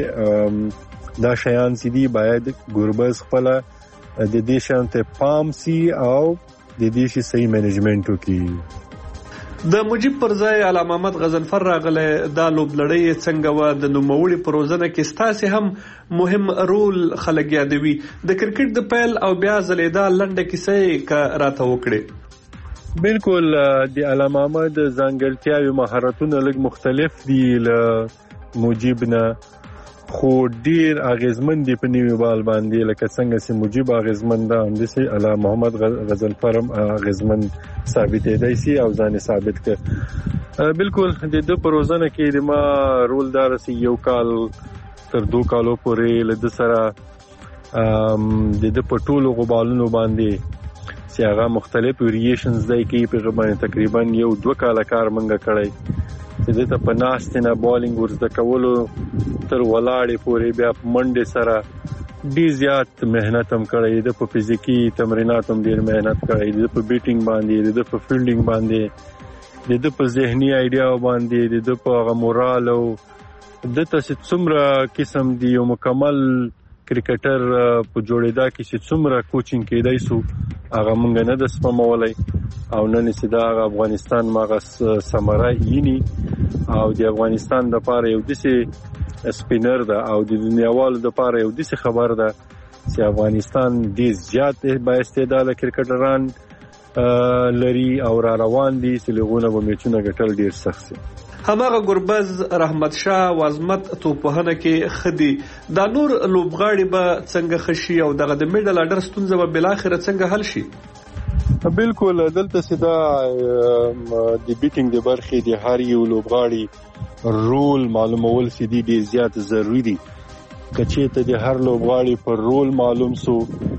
باندې دا شیان چې دی باید ګوربز خپل د دې شان ته پام سي او د دې شي صحیح مینجمنت وکړي. د مجيب پر ځای علامه محمد غزنفر راغله دا لوبلړی څنګه و د نوموړي پروژه کې ستاسو هم مهم رول خلک یادوي د کرکټ د پیل او بیا زلیدا لنډه کیسه کا راته وکړي. بالکل د علامه محمد ځانګړتیاوي مهارتونه لږ مختلف دي له مجيب نه خو ډیر اغیزمن دی په نیو بال باندې لکه څنګه چې مجيب اغیزمن ده هم دي علامه محمد غزنفر هم اغیزمن ثابتې دی سي او ځان ثابت ک. بالکل د دې پروژه کې د ما رول دار سي یو کال تر دو کالو پورې له سره د دې پټولو غبالونو باندې چې هغه مختلف ویریشنز دی کې په غبانه تقریبا یو دوه کال کار منګه کړی چې د په ناستنه بالینګ ورته کولو تر ولاړې پورې بیا منډه سره ډیر زیات مهنت هم کړی د په فزیکی تمرینات هم ډیر مهنت کړی د په بیټینګ باندې د په فیلډینګ باندې د په ذهني ایډیا باندې د په مورال او د تاسو څومره قسم دی یو مکمل کرکټر په جوړېدا کې چې څومره کوچینګ کېدای سو هغه مونږ نه د سپمولای او نن چې دا افغانستان ماغه سمره یینی او د افغانستان د پاره یو دسي سپینر ده او د دنیاوالو د پاره یو دسي خبر ده چې افغانستان ډیر زیات با استعداد کرکټران لري او را روان دي چې لغونه به میچونه ګټل ډیر سخت دي. هماغه ګربز رحمت شاه وازمت توپهنه کې خدي دا نور لوبغاړي به څنګه خشي او دغه د میډل اډر ستونزه به بل اخر څنګه حل شي؟ بالکل دلته سدا د بیټینګ د برخې د هر یو لوبغاړي رول معلومول سدي ډیر زیات ضروری دي. کچېته د هر لوبغاړي پر رول معلوم سو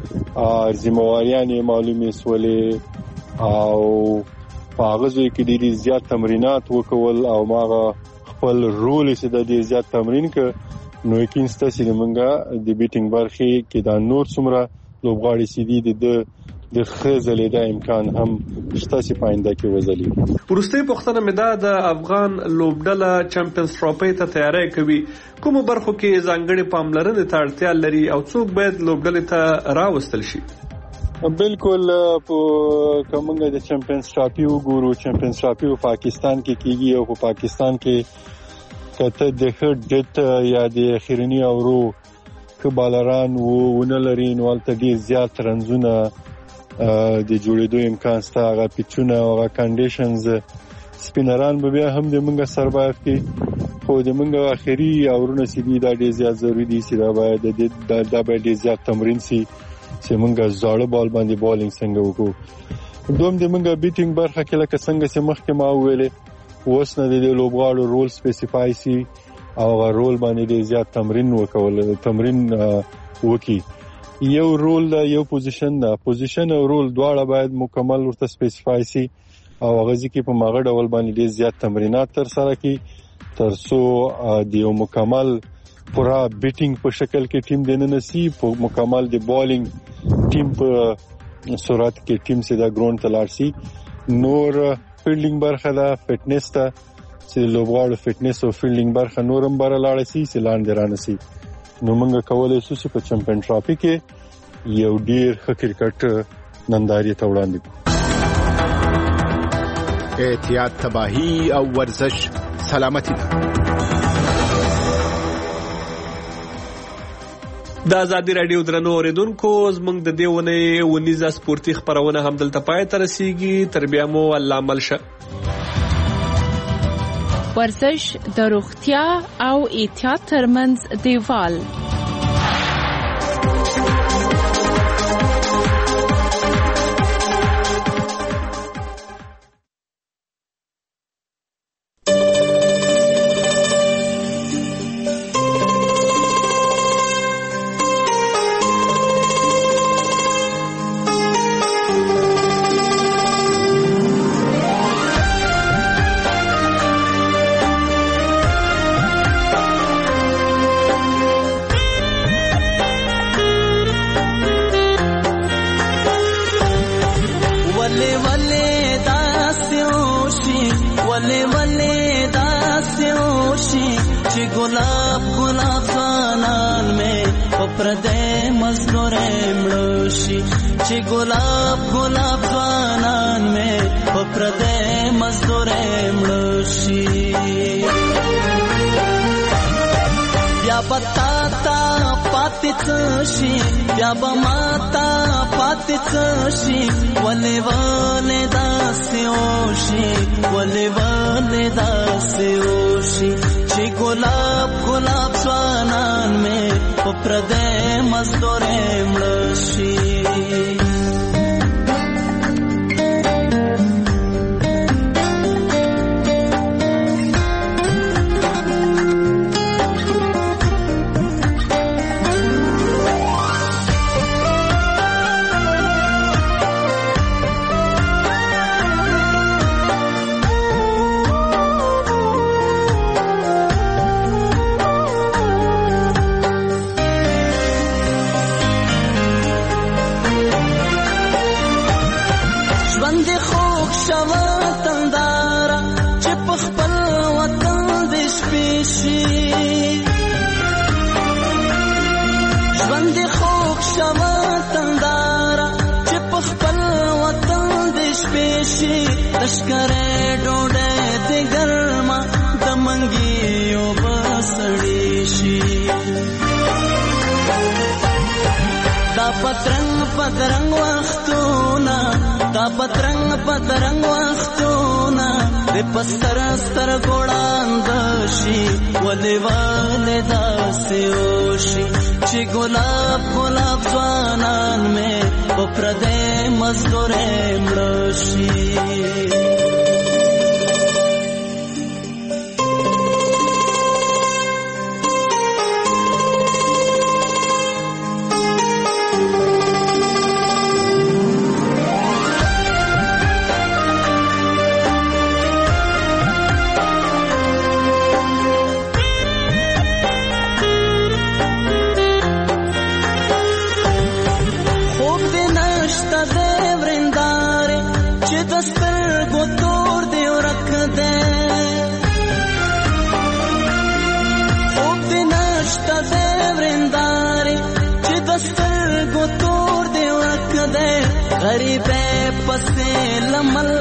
ذمہواریاں معلومې سولې او پاغزوی کې ډېری زیات تمرینات وکول او ماغه خپل رول یې د ډېر زیات تمرین ک نو یقین ستاسو لمنګه د بیټینګ برخې کې دا نور څومره لوبغاړي سي دي د د خزلې د امکان هم ستاسو پاینده کې وزلي. ورسته پښتنه مدا د افغان لوبډله چمپیونز ټرافي ته تیاری کوي کوم برخو کې ځانګړي پاملرنه ته اړتیا لري او څوک باید لوبډله ته راوستل شي؟ بالکل په کومه د چمپیونز ټرافي وګورو چمپیونز ټرافي په پاکستان کې کیږي او په پاکستان کې کته د هډټ یا د اخرنی اورو کبالران وو ونلري نو الته ډیر زیات رنزونه د جوړېدو امکان ستا غا پیچونه او غا کنډیشنز سپینران به بیا هم د منګه سروایو کې خو د منګه اخري اورونه سیدي دا ډیر زیات ضروری دي چې دا باید د دا باید زیات تمرین سي چې مونږه زاړه بال باندې بالینګ څنګه وکړو. دوم د مونږه بیټینګ برخه کې لکه څنګه چې مخکې ما ویلې اوس نه د لوبغاړو رول سپیسیفای سي او غا رول باندې زیات تمرین وکول تمرین وکي. یو رول دا یو پوزیشن دا پوزیشن او رول دواړه باید مکمل ورته سپیسیفای سي او غزي کې په ماغه ډول باندې زیات تمرینات تر سره کی ترڅو د یو مکمل پورا بیټینګ په شکل کې ټیم دنه نسی په مکمل دی بالینګ ټیم په صورت کې ټیم سره ګراوند تلار سي. نور فیلډینګ برخه دا فټنس ته چې لوبغاړو فټنس او فیلډینګ برخه نورم بر لاړ سي سلان درانه سي. نو موږ کولای شو چې په چمپیون ټرافي کې یو ډیر ښه کرکټ ننداري ته وړاندې کړو. احتیاط تباہی او ورزش سلامتی ده. د ازادي رادیو درنو اوریدونکو زموږ د دیونه ونیزه سپورتي خبرونه هم دلته پای ته رسیږي. تر بیا مو الله ملشه. ورزش د روغتیا او احتیاط ترمنځ دیوال. ژوند پترنګ پترنګ وختونه دا پترنګ پترنګ وختونه د پستر ستر ګوړاند شي ولې ولې داسې وشي چې ګلاب ګلاب ځوانان مې په پردې مزدورې مړ شي غریب پسې لمل